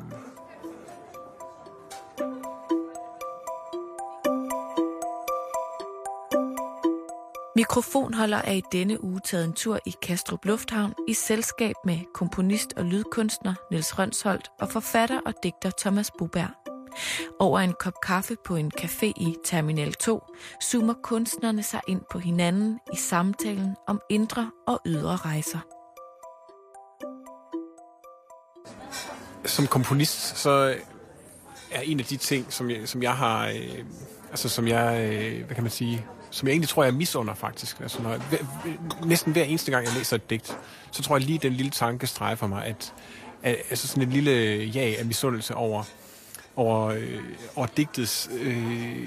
Mikrofonholder er i denne uge taget en tur i Kastrup Lufthavn i selskab med komponist og lydkunstner Niels Rønsholt og forfatter og digter Thomas Boberg. Over en kop kaffe på en café i Terminal to zoomer kunstnerne sig ind på hinanden i samtalen om indre og ydre rejser. Som komponist, så er en af de ting, som jeg, som jeg har, øh, altså som jeg, øh, hvad kan man sige, som jeg egentlig tror, jeg misunder faktisk. Altså når jeg, næsten hver eneste gang, jeg læser et digt, så tror jeg lige, den lille tanke strejfer mig, at, at altså sådan et lille jag af misundelse over, over, øh, over digtets, øh,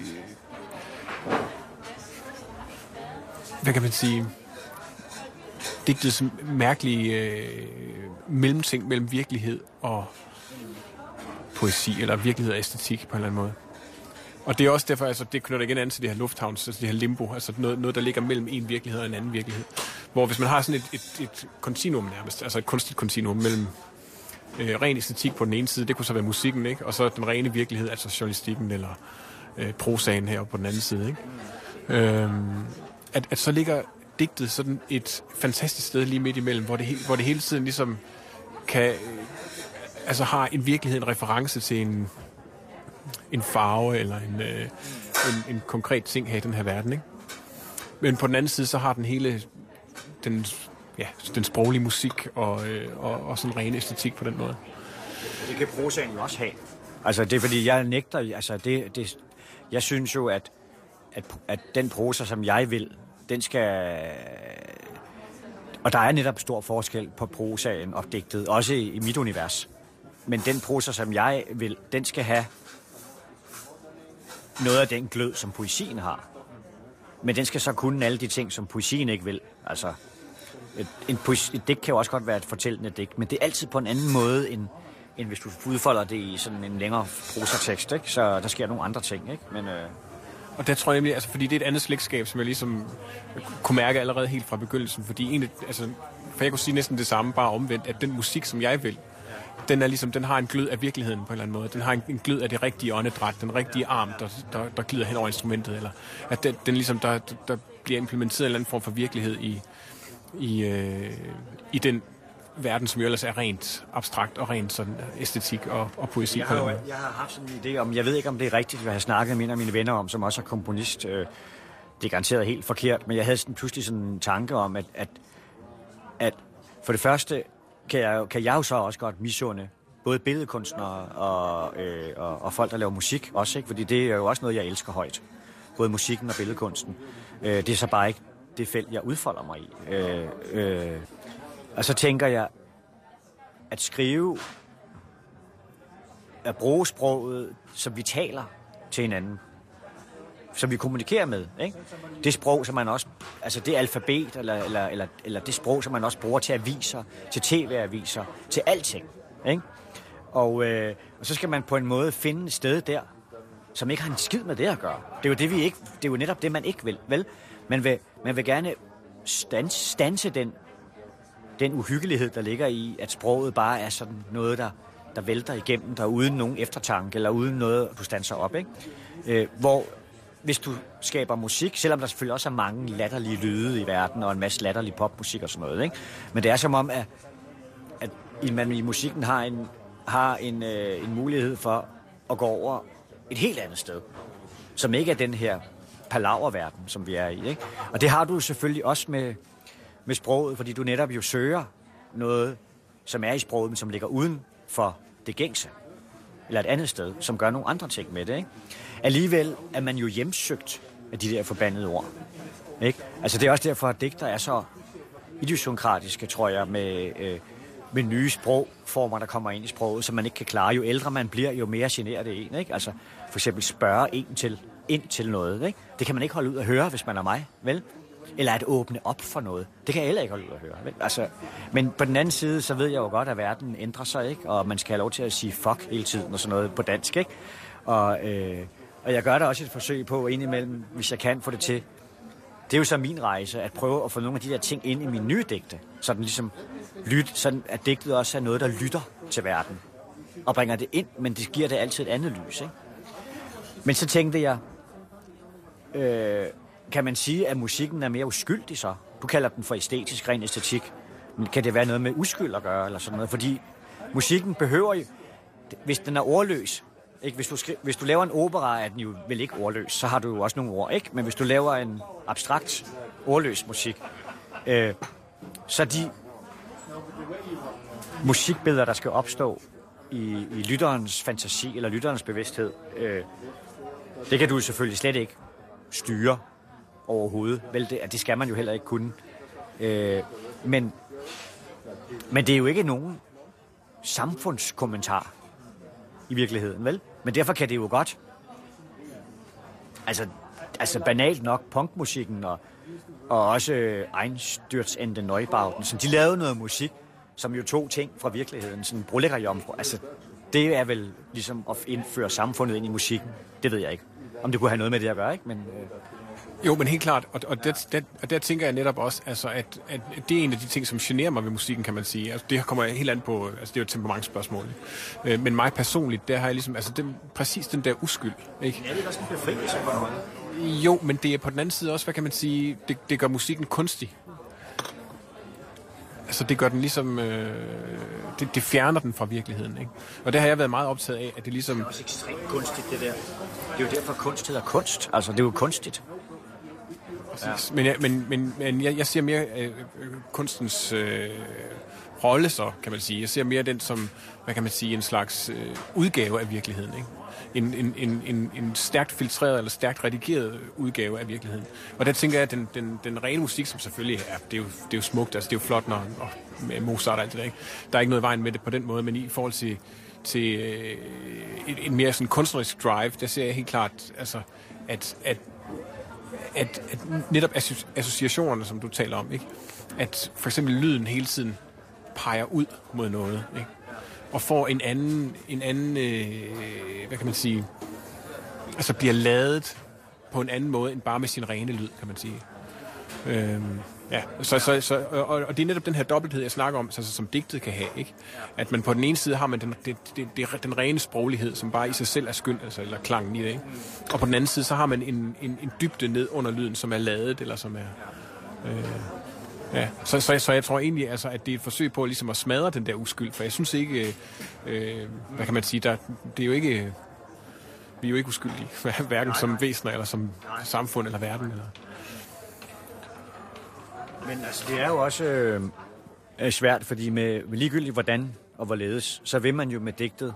hvad kan man sige, digtets mærkelige øh, mellemting mellem virkelighed og poesi, eller virkelighed og æstetik på en eller anden måde. Og det er også derfor, altså det knytter igen an til det her lufthavns, altså det her limbo, altså noget, noget der ligger mellem en virkelighed og en anden virkelighed. Hvor hvis man har sådan et, et, et kontinuum nærmest, altså et kunstigt kontinuum mellem øh, ren æstetik på den ene side, det kunne så være musikken, ikke? Og så den rene virkelighed, altså journalistikken eller øh, prosaen her på den anden side, ikke? Øhm, at, at så ligger digtet sådan et fantastisk sted lige midt imellem, hvor det, hvor det hele tiden ligesom kan, altså har en virkelighed, en reference til en, en farve eller en, øh, en, en konkret ting her i den her verden, ikke? Men på den anden side, så har den hele den, ja, den sproglige musik og, øh, og, og sådan ren æstetik på den måde. Det kan prosaen jo også have. Altså det er fordi, jeg nægter, altså det, det jeg synes jo, at, at, at den prosa, som jeg vil, den skal... Og der er netop stor forskel på prosaen og digtet, også i, i mit univers. Men den prosa, som jeg vil, den skal have noget af den glød, som poesien har. Men den skal så kunne alle de ting, som poesien ikke vil. Altså, et, en poesi, et digt kan jo også godt være et fortællende digt, men det er altid på en anden måde, end, end hvis du udfolder det i sådan en længere prosatekst, ikke? Så der sker nogle andre ting, ikke? Men... Øh Og der tror jeg nemlig, altså fordi det er et andet slægtskab, som jeg ligesom kunne mærke allerede helt fra begyndelsen. Fordi egentlig, altså, for jeg kunne sige næsten det samme, bare omvendt, at den musik, som jeg vil, den er ligesom, den har en glød af virkeligheden på en eller anden måde. Den har en, en glød af det rigtige åndedræt, den rigtige arm, der, der, der glider hen over instrumentet, eller at den, den ligesom, der, der bliver implementeret en eller anden form for virkelighed i, i, øh, i den verden, som jo ellers er rent abstrakt og rent sådan æstetik og, og poesi. Jeg har, jo, jeg har haft sådan en idé om, jeg ved ikke, om det er rigtigt, hvad jeg har snakket med en af mine venner om, som også er komponist. Det er garanteret helt forkert, men jeg havde sådan pludselig sådan en tanke om, at, at, at for det første kan jeg, kan jeg jo så også godt misunde både billedkunstnere og, øh, og, og folk, der laver musik også, ikke? Fordi det er jo også noget, jeg elsker højt. Både musikken og billedkunsten. Det er så bare ikke det felt, jeg udfolder mig i. Øh, øh, Og så tænker jeg, at skrive, at bruge sproget, som vi taler til hinanden, som vi kommunikerer med, ikke? Det sprog, som man også, altså det alfabet, eller, eller, eller, eller det sprog, som man også bruger til aviser, til tv-aviser, til alting, ikke? Og, øh, og så skal man på en måde finde et sted der, som ikke har en skid med det at gøre. Det er jo, det, vi ikke, det er jo netop det, man ikke vil, vel? Man vil, man vil gerne stanse, stanse den den uhyggelighed, der ligger i, at sproget bare er sådan noget, der, der vælter igennem der uden nogen eftertanke, eller uden noget, du standser op, ikke? Øh, hvor hvis du skaber musik, selvom der selvfølgelig også er mange latterlige lyde i verden, og en masse latterlig popmusik og sådan noget, ikke? Men det er som om, at, at man i musikken har en, har en, øh, en mulighed for at gå over et helt andet sted, som ikke er den her palaververden, som vi er i, ikke? Og det har du selvfølgelig også med med sproget, fordi du netop jo søger noget, som er i sproget, men som ligger uden for det gængse, eller et andet sted, som gør nogle andre ting med det, ikke? Alligevel er man jo hjemsøgt af de der forbandede ord, ikke? Altså det er også derfor, at digter er så idiosynkratiske, tror jeg, med, øh, med nye sprogformer, der kommer ind i sproget, som man ikke kan klare. Jo ældre man bliver, jo mere generer det en, ikke? Altså for eksempel spørge en til, ind til noget, ikke? Det kan man ikke holde ud at høre, hvis man er mig, vel? Eller at åbne op for noget. Det kan jeg heller ikke holde ud at høre. Vel? Altså, men på den anden side, så ved jeg jo godt, at verden ændrer sig, ikke? Og man skal have lov til at sige fuck hele tiden og sådan noget på dansk, ikke? Og, øh, og jeg gør da også et forsøg på indimellem, hvis jeg kan få det til. Det er jo så min rejse, at prøve at få nogle af de der ting ind i mine nye digte. Sådan ligesom, lyt, sådan at digtet også er noget, der lytter til verden. Og bringer det ind, men det giver det altid et andet lys, ikke? Men så tænkte jeg... Øh, Kan man sige, at musikken er mere uskyldig så? Du kalder den for æstetisk, ren æstetik. Men kan det være noget med uskyld at gøre, eller sådan noget? Fordi musikken behøver jo, hvis den er ordløs, Ikke? Hvis, du skri- hvis du laver en opera, er den jo vel ikke ordløs, så har du jo også nogle ord, ikke? Men hvis du laver en abstrakt, ordløs musik, øh, så de musikbilleder, der skal opstå i, i lytterens fantasi eller lytterens bevidsthed, øh, det kan du selvfølgelig slet ikke styre overhovedet. Vel, det, det skal man jo heller ikke kunne. Øh, men, men det er jo ikke nogen samfundskommentar i virkeligheden, vel? Men derfor kan det jo godt, altså, altså banalt nok, punkmusikken og, og også Einstürzende Neubauten, så de lavede noget musik, som jo tog ting fra virkeligheden, sådan Broleggerjomfru, altså det er vel ligesom at indføre samfundet ind i musikken, det ved jeg ikke, om det kunne have noget med det at gøre, ikke? Men, øh... Jo, men helt klart, og, og, der, der, og der tænker jeg netop også, altså, at, at det er en af de ting, som generer mig ved musikken, kan man sige. Altså, det kommer helt an på, altså det er jo et temperamentsspørgsmål. Øh, men mig personligt, der har jeg ligesom, altså det, præcis den der uskyld, ikke? Ja, det er også en befrielse på noget. Jo, men det er på den anden side også, hvad kan man sige, det, det gør musikken kunstig. Altså det gør den ligesom, øh, det, det fjerner den fra virkeligheden, ikke? Og det har jeg været meget optaget af, at det ligesom... Det er også ekstremt kunstigt, det der. Det er jo derfor, kunst hedder kunst. Altså, det er jo kunstigt. Ja. Men, jeg, men, men, men jeg, jeg ser mere øh, kunstens øh, rolle, så kan man sige. Jeg ser mere den som, hvad kan man sige, en slags øh, udgave af virkeligheden, ikke? En, en, en, en, en stærkt filtreret eller stærkt redigeret udgave af virkeligheden. Og der tænker jeg, at den, den, den rene musik, som selvfølgelig er, det er jo, det er jo smukt, altså det er jo flot, når, når med Mozart og alt det der, ikke? Der er ikke noget vejen med det på den måde, men i forhold til, til øh, en, en mere sådan kunstnerisk drive, der ser jeg helt klart, altså, at, at At, at netop associationerne, som du taler om, ikke? At for eksempel lyden hele tiden peger ud mod noget, ikke? Og får en anden, en anden øh, hvad kan man sige, altså bliver ladet på en anden måde, end bare med sin rene lyd, kan man sige. Øhm, ja, så, så, så, og, og det er netop den her dobbelthed, jeg snakker om, altså, som digtet kan have, ikke? At man på den ene side har man den, det, det, det, den rene sproglighed, som bare i sig selv er skøn, altså, eller klangen i det, ikke? Og på den anden side, så har man en, en, en dybde ned under lyden, som er ladet, eller som er... Øh, ja, så, så, så jeg tror egentlig, altså, at det er et forsøg på ligesom at smadre den der uskyld, for jeg synes ikke, øh, hvad kan man sige, der, det er jo ikke... Vi er jo ikke uskyldige, hverken som væsener, eller som samfund, eller verden, eller... Men altså, det er jo også øh, svært, fordi med, med ligegyldigt hvordan og hvorledes, så vil man jo med digtet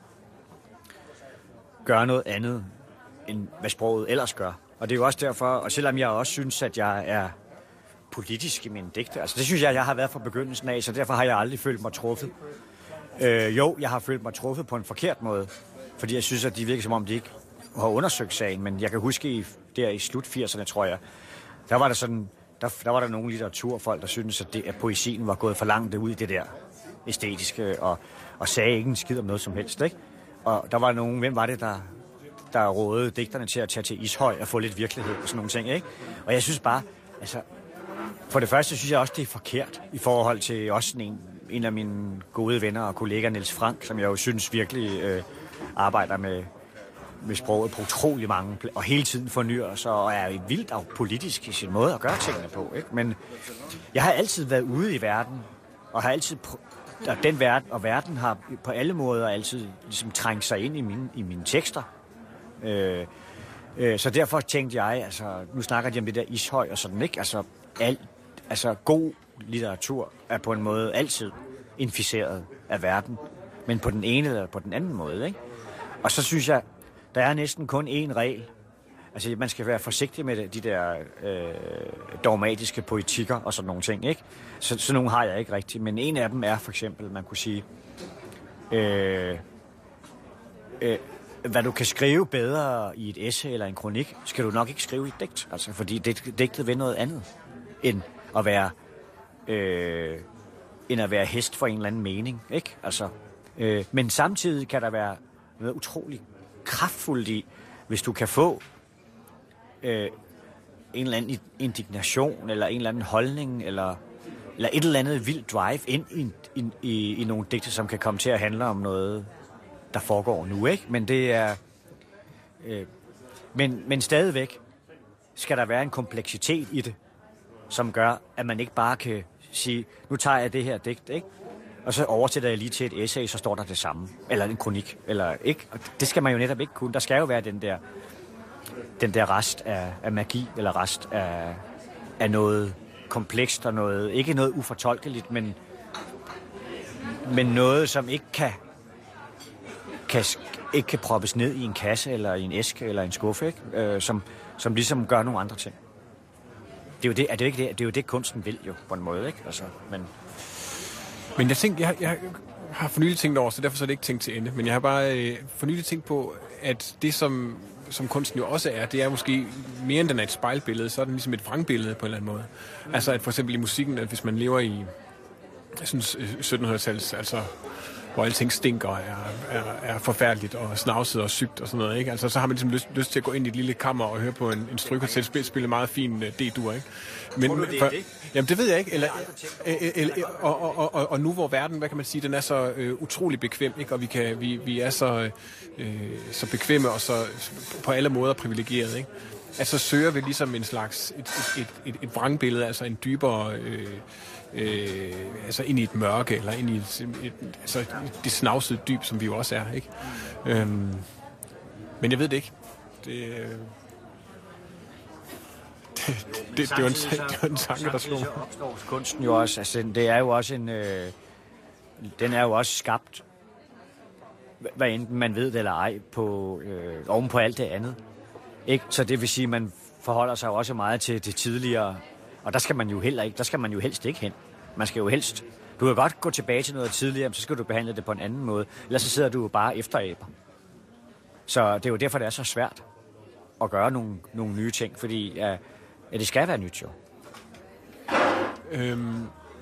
gøre noget andet, end hvad sproget ellers gør. Og det er jo også derfor, og selvom jeg også synes, at jeg er politisk i mine digte, altså det synes jeg, jeg har været fra begyndelsen af, så derfor har jeg aldrig følt mig truffet. Øh, jo, jeg har følt mig truffet på en forkert måde, fordi jeg synes, at de virker som om, de ikke har undersøgt sagen, men jeg kan huske, i, der i slut firserne, tror jeg, der var der sådan... Der, der var der nogle litteraturfolk, der syntes, at, det, at poesien var gået for langt ud i det der æstetiske, og, og sagde ikke en skid om noget som helst, ikke? Og der var nogen, hvem var det, der, der rådede digterne til at tage til Ishøj og få lidt virkelighed og sådan nogle ting, ikke? Og jeg synes bare, altså, for det første synes jeg også, det er forkert i forhold til også en, en af mine gode venner og kollegaer, Niels Frank, som jeg jo synes virkelig øh, arbejder med, med sproget på utrolig mange, og hele tiden fornyer sig, og er vildt og politisk i sin måde at gøre tingene på, ikke? Men jeg har altid været ude i verden, og har altid, og den verden, og verden har på alle måder altid ligesom trængt sig ind i mine, i mine tekster. Øh, øh, så derfor tænkte jeg, altså, nu snakker de om det der Ishøj og sådan, ikke? Altså, alt, altså, god litteratur er på en måde altid inficeret af verden, men på den ene eller på den anden måde, ikke? Og så synes jeg, der er næsten kun én regel. Altså, man skal være forsigtig med de der øh, dogmatiske poetikker og sådan nogle ting, ikke? Så, så nogle har jeg ikke rigtigt. Men en af dem er for eksempel, man kunne sige, øh, øh, hvad du kan skrive bedre i et essay eller en kronik, skal du nok ikke skrive i et digt. Altså, fordi det, digtet vil noget andet, end at være, øh, end at være hest for en eller anden mening, ikke? Altså, øh, men samtidig kan der være noget utroligt kraftfuldt i, hvis du kan få øh, en eller anden indignation, eller en eller anden holdning, eller, eller et eller andet vildt drive ind i, i, i, i nogle digte, som kan komme til at handle om noget, der foregår nu, ikke? Men det er... Øh, men, men stadigvæk skal der være en kompleksitet i det, som gør, at man ikke bare kan sige, nu tager jeg det her digt, ikke? og så oversætter jeg lige til et essay, så står der det samme. Eller en kronik. Eller ikke. Og det skal man jo netop ikke kunne. Der skal jo være den der, den der rest af, af magi, eller rest af, af noget komplekst, og noget, ikke noget ufortolkeligt, men, men noget, som ikke kan, kan, ikke kan proppes ned i en kasse, eller i en æske, eller en skuffe, ikke? Øh, som, som ligesom gør nogle andre ting. Det er jo det, er det ikke det, det er jo det, kunsten vil jo, på en måde, ikke? Altså, men... Men jeg tænker, jeg, jeg har for nylig tænkt over, så derfor så er det ikke tænkt til ende, men jeg har bare øh, for nylig tænkt på, at det, som, som kunsten jo også er, det er måske mere end den er et spejlbillede, så er den ligesom et vrangbillede på en eller anden måde. Mm. Altså, at for eksempel i musikken, at hvis man lever i, jeg synes, syttenhundredetallet, altså hvor alting stinker og er, er, er forfærdeligt og snavset og sygt og sådan noget, ikke? Altså, så har man ligesom lyst, lyst til at gå ind i et lille kammer og høre på en, en strykker spille, spille meget fin uh, D-dur, ikke? Men, tror du, det for, er det? Jamen, det ved jeg ikke. Eller, eller, og, og, og, og nu hvor verden, hvad kan man sige, den er så øh, utrolig bekvem, ikke? Og vi, kan, vi, vi er så, øh, så bekvemme og så på alle måder privilegerede, ikke? Altså, søger vi ligesom en slags et, et, et, et, et vrangbillede, altså en dybere... Øh, Øh, altså ind i et mørke, eller ind i et, et, altså det snavsede dyb, som vi jo også er, ikke? Øhm, men jeg ved det ikke. Det, øh, det, det, det, det, var en, det var en tanke, der slog mig. Opstår kunsten jo også, altså det er jo også en, øh, den er jo også skabt, hvad enten man ved det eller ej, på, øh, oven på alt det andet. Ikke? Så det vil sige, at man forholder sig også meget til det tidligere. Og der skal man jo heller ikke, der skal man jo helst ikke hen. Man skal jo helst... Du kan godt gå tilbage til noget tidligere, men så skal du behandle det på en anden måde. Ellers så sidder du jo bare efteraber. Så det er jo derfor, det er så svært at gøre nogle, nogle nye ting, fordi ja, ja, det skal være nyt jo. Øhm,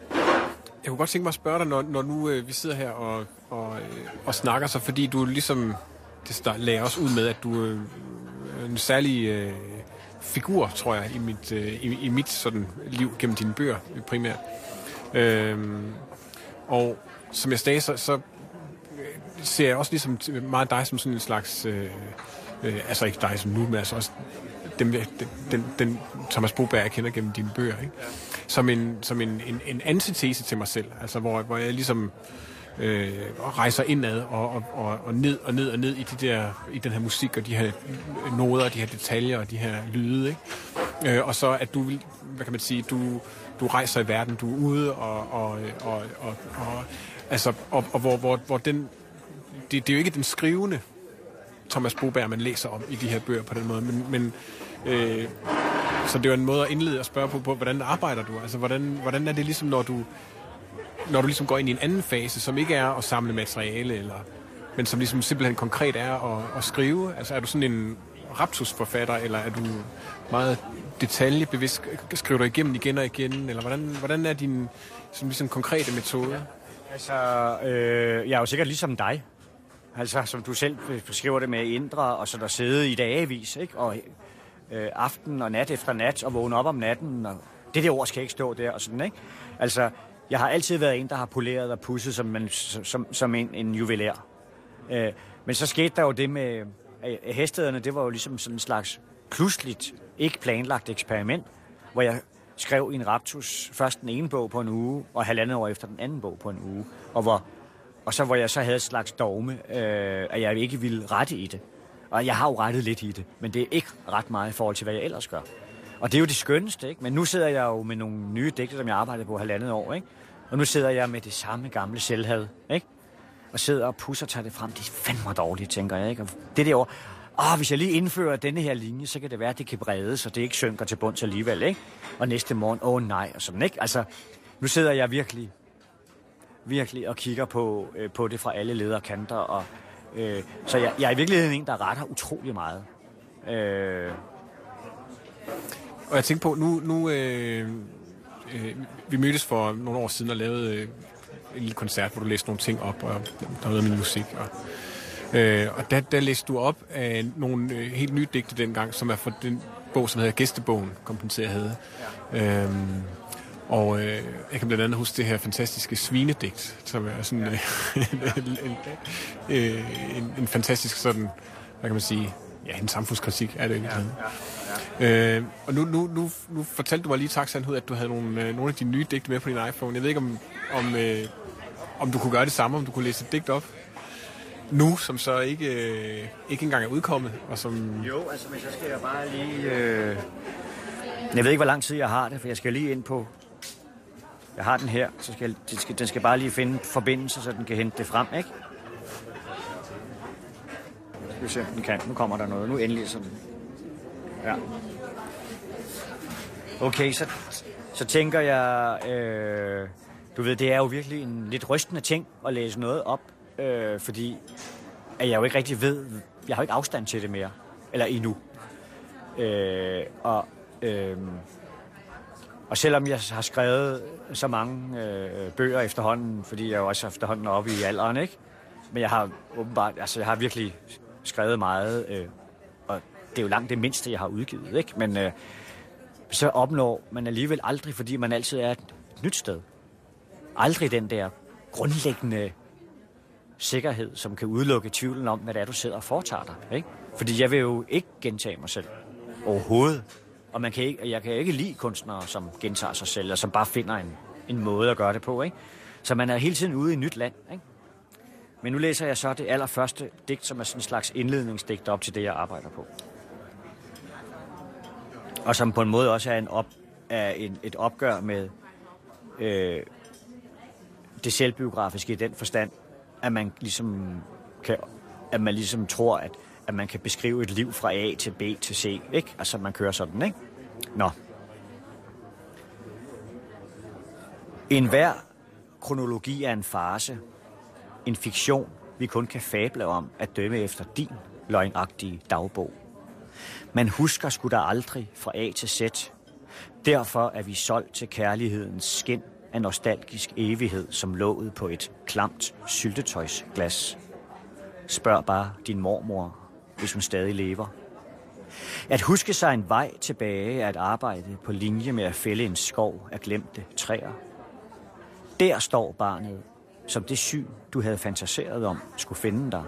jeg kunne godt tænke mig at spørge dig, når, når nu øh, vi sidder her og, og, øh, og snakker, så fordi du ligesom... Det lagde også ud med, at du øh, er en særlig... Øh, figur, tror jeg, i mit, øh, i, i mit sådan liv gennem dine bøger primært. Øhm, og som jeg sagde, så, så ser jeg også ligesom meget dig som sådan en slags, øh, øh, altså ikke dig som nu, men altså også dem, den, den, den Thomas Boberg, jeg kender gennem dine bøger, ikke? Som en, som en, en, en antitese til mig selv, altså hvor, hvor jeg ligesom øh, rejser indad og, og, og, og ned og ned og ned i, de der, i den her musik og de her noder, de her detaljer og de her lyde, ikke? Øh, og så at du, hvad kan man sige, du, du rejser i verden, du er ude og, og, og, og, og altså, og, og hvor, hvor, hvor den, det, det er jo ikke den skrivende Thomas Boberg, man læser om i de her bøger på den måde, men, men øh, så det er jo en måde at indlede og spørge på, på hvordan arbejder du? Altså, hvordan, hvordan er det ligesom, når du når du ligesom går ind i en anden fase, som ikke er at samle materiale, eller, men som ligesom simpelthen konkret er at, at skrive? Altså, er du sådan en raptusforfatter, eller er du meget detaljebevidst? Skriver du igennem igen og igen? Eller hvordan, hvordan er din sådan, ligesom, konkrete metode? Altså, øh, jeg er jo sikkert ligesom dig. Altså, som du selv beskriver det med indre, og så der sidde i dagevis, ikke? Og øh, aften og nat efter nat, og vågne op om natten, og det der ord skal ikke stå der, og sådan, ikke? Altså, jeg har altid været en, der har poleret og pudset som, en, som, som en, en juvelær. Øh, men så skete der jo det med øh, hestederne, det var jo ligesom sådan en slags pludseligt, ikke planlagt eksperiment, hvor jeg skrev i en raptus først den ene bog på en uge, og halvandet år efter den anden bog på en uge. Og, hvor, og så hvor jeg så havde et slags dogme, øh, at jeg ikke ville rette i det. Og jeg har jo rettet lidt i det, men det er ikke ret meget i forhold til, hvad jeg ellers gør. Og det er jo det skønneste, ikke? Men nu sidder jeg jo med nogle nye digte, som jeg arbejdede på halvandet år, ikke? Og nu sidder jeg med det samme gamle selvhad, ikke? Og sidder og pusser og tager det frem. Det er fandme dårligt, tænker jeg, ikke? Og det der år, åh, hvis jeg lige indfører denne her linje, så kan det være, at det kan bredes, så det ikke synker til bunds alligevel, ikke? Og næste morgen, åh nej, og sådan, ikke? Altså, nu sidder jeg virkelig, virkelig og kigger på, øh, på det fra alle leder og kanter, og øh, så jeg, jeg er i virkeligheden en, der retter utrolig meget. Øh... Og jeg tænkte på, nu, nu øh, øh, vi mødtes for nogle år siden og lavede øh, en lille koncert, hvor du læste nogle ting op, og der var noget med musik, og Øh, og der, der læste du op af nogle øh, helt nye digte dengang, som er fra den bog, som hedder Gæstebogen, kom den til at hedde. Ja. Øhm, og øh, jeg kan blandt andet huske det her fantastiske svinedigt, som er sådan øh, en, en, øh, en, en fantastisk sådan, hvad kan man sige, ja, en samfundskritik er det egentlig. Ja, ja, ja. Øh, og nu, nu, nu, nu fortalte du mig lige i taxaen, at du havde nogle, øh, nogle af de nye digte med på din iPhone. Jeg ved ikke, om, om, øh, om du kunne gøre det samme, om du kunne læse et digt op nu, som så ikke, øh, ikke engang er udkommet. Og som... Jo, altså, men så skal jeg bare lige... Øh... Jeg ved ikke, hvor lang tid jeg har det, for jeg skal lige ind på... Jeg har den her, så skal jeg... den, skal... den skal bare lige finde forbindelse, så den kan hente det frem, ikke? Skal vi se, om den kan. Nu kommer der noget. Nu endelig sådan... Ja. Okay, så, så tænker jeg... Øh... Du ved, det er jo virkelig en lidt rystende ting at læse noget op, øh, fordi at jeg jo ikke rigtig ved... Jeg har jo ikke afstand til det mere. Eller endnu. Øh, og... Øh... Og selvom jeg har skrevet så mange øh, bøger efterhånden, fordi jeg jo også efterhånden er oppe i alderen, ikke? Men jeg har åbenbart, altså jeg har virkelig skrevet meget, øh, og det er jo langt det mindste, jeg har udgivet, ikke? Men øh, så opnår man alligevel aldrig, fordi man altid er et nyt sted. Aldrig den der grundlæggende sikkerhed, som kan udelukke tvivlen om, hvad det er, du sidder og foretager dig, ikke? Fordi jeg vil jo ikke gentage mig selv overhovedet. Og man kan ikke, jeg kan ikke lide kunstnere, som gentager sig selv, og som bare finder en, en måde at gøre det på, ikke? Så man er hele tiden ude i et nyt land, ikke? Men nu læser jeg så det allerførste digt, som er sådan en slags indledningsdigt op til det, jeg arbejder på. Og som på en måde også er, en op, er en, et opgør med øh, det selvbiografiske i den forstand, at man ligesom, kan, at man ligesom tror, at at man kan beskrive et liv fra A til B til C, ikke? Altså, man kører sådan, ikke? Nå. En hver kronologi er en farce. En fiktion, vi kun kan fable om at dømme efter din løgnagtige dagbog. Man husker sgu da aldrig fra A til Z. Derfor er vi solgt til kærlighedens skin af nostalgisk evighed, som låget på et klamt syltetøjsglas. Spørg bare din mormor, hvis hun stadig lever. At huske sig en vej tilbage er at arbejde på linje med at fælde en skov af glemte træer. Der står barnet, som det syn, du havde fantaseret om, skulle finde dig.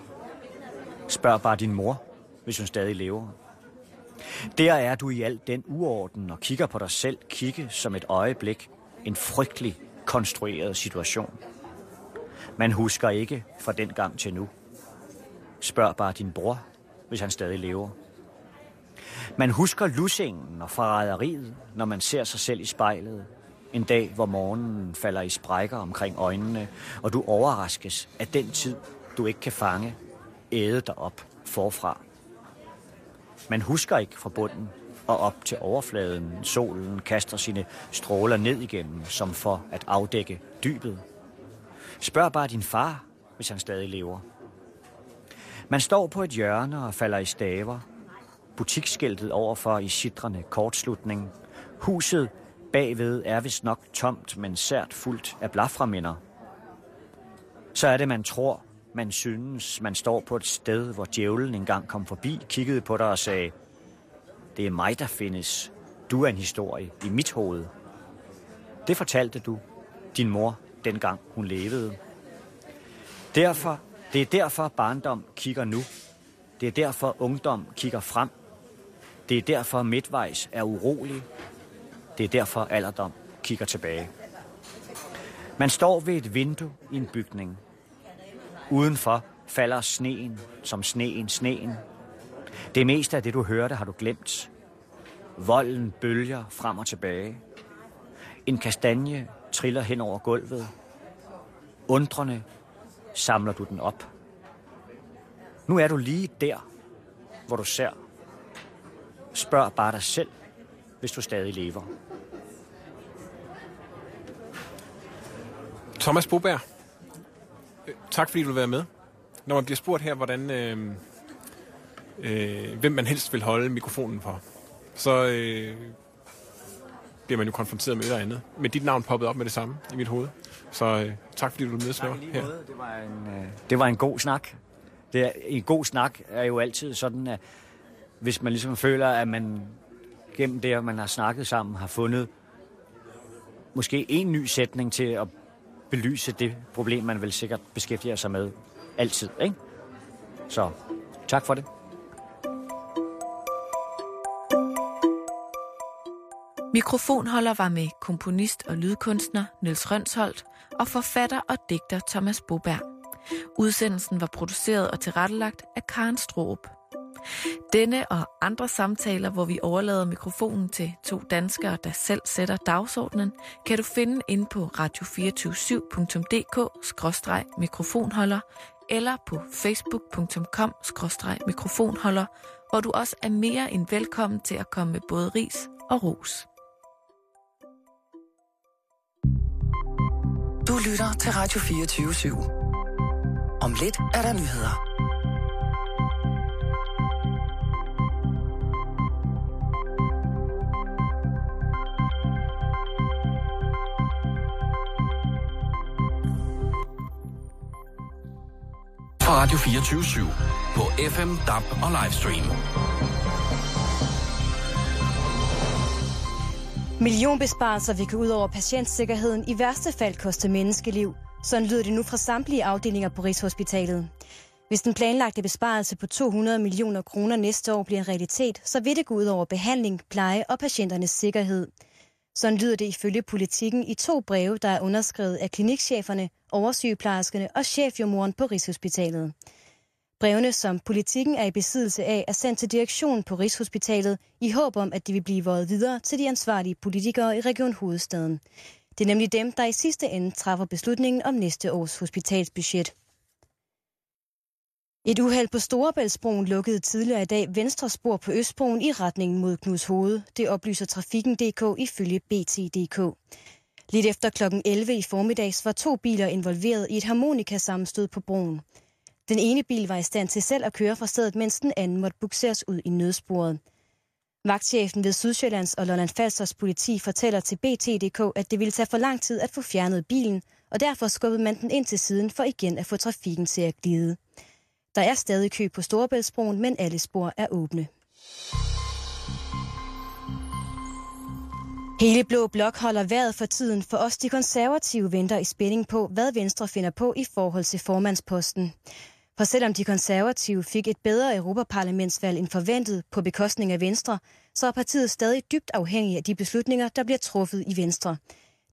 Spørg bare din mor, hvis hun stadig lever. Der er du i al den uorden og kigger på dig selv, kigge som et øjeblik, en frygtelig konstrueret situation. Man husker ikke fra den gang til nu. Spørg bare din bror, hvis han stadig lever. Man husker lussingen og forræderiet, når man ser sig selv i spejlet. En dag, hvor morgenen falder i sprækker omkring øjnene, og du overraskes af den tid, du ikke kan fange, æde dig op forfra. Man husker ikke fra bunden og op til overfladen. Solen kaster sine stråler ned igennem, som for at afdække dybet. Spørg bare din far, hvis han stadig lever. Man står på et hjørne og falder i staver. Butiksskiltet overfor i sitrende kortslutning. Huset bagved er vist nok tomt, men sært fuldt af blaframinder. Så er det, man tror, man synes, man står på et sted, hvor djævlen engang kom forbi, kiggede på dig og sagde, det er mig, der findes. Du er en historie i mit hoved. Det fortalte du din mor, dengang hun levede. Derfor, det er derfor barndom kigger nu. Det er derfor ungdom kigger frem. Det er derfor midtvejs er urolig. Det er derfor alderdom kigger tilbage. Man står ved et vindue i en bygning. Udenfor falder sneen som sneen sneen. Det meste af det, du hørte, har du glemt. Volden bølger frem og tilbage. En kastanje triller hen over gulvet. Undrende samler du den op. Nu er du lige der, hvor du ser. Spørg bare dig selv, hvis du stadig lever. Thomas Boberg, tak fordi du vil være med. Når man bliver spurgt her, hvordan, øh, øh, hvem man helst vil holde mikrofonen for, så øh, bliver man jo konfronteret med et eller andet. Men dit navn poppede op med det samme i mit hoved. Så øh, tak fordi du vil med her. Det var en, øh, det var en god snak. Det er, en god snak er jo altid sådan, at hvis man ligesom føler, at man gennem det, at man har snakket sammen, har fundet måske en ny sætning til at belyse det problem, man vel sikkert beskæftiger sig med altid, ikke? Så tak for det. Mikrofonholder var med komponist og lydkunstner Niels Rønsholdt og forfatter og digter Thomas Boberg. Udsendelsen var produceret og tilrettelagt af Karen Straarup. Denne og andre samtaler, hvor vi overlader mikrofonen til to danskere, der selv sætter dagsordenen, kan du finde inde på radio to fire syv punktum d k skråstreg mikrofonholder eller på facebook punktum com skråstreg mikrofonholder, hvor du også er mere end velkommen til at komme med både ris og ros. Du lytter til Radio fireogtyve syv. Om lidt er der nyheder. Fra Radio fireogtyve syv på F M, D A B og livestream. Millionbesparelser vil gå ud over patientsikkerheden, i værste fald koste menneskeliv. Sådan lyder det nu fra samtlige afdelinger på Rigshospitalet. Hvis den planlagte besparelse på to hundrede millioner kroner næste år bliver en realitet, så vil det gå ud over behandling, pleje og patienternes sikkerhed. Sådan lyder det ifølge Politikken i to breve, der er underskrevet af klinikcheferne, oversygeplejerskerne og chefjordmoren på Rigshospitalet. Brevene, som Politikken er i besiddelse af, er sendt til direktionen på Rigshospitalet i håb om, at de vil blive våget videre til de ansvarlige politikere i Region Hovedstaden. Det er nemlig dem, der i sidste ende træffer beslutningen om næste års hospitalsbudget. Et uheld på Storebæltsbroen lukkede tidligere i dag venstre spor på Østbroen i retningen mod Knudshoved. Det oplyser Trafikken punktum d k ifølge B T punktum d k. Lidt efter klokken elleve i formiddags var to biler involveret i et harmonikasammenstød på broen. Den ene bil var i stand til selv at køre fra stedet, mens den anden måtte bukseres ud i nødsporet. Vagtchefen ved Sydsjællands og Lolland-Falsters politi fortæller til B T punktum d k, at det ville tage for lang tid at få fjernet bilen, og derfor skubbede man den ind til siden for igen at få trafikken til at glide. Der er stadig kø på Storebæltsbroen, men alle spor er åbne. Hele Blå Blok holder vejret for tiden, for os de konservative venter i spænding på, hvad Venstre finder på i forhold til formandsposten. For selvom de konservative fik et bedre europaparlamentsvalg end forventet på bekostning af Venstre, så er partiet stadig dybt afhængig af de beslutninger, der bliver truffet i Venstre.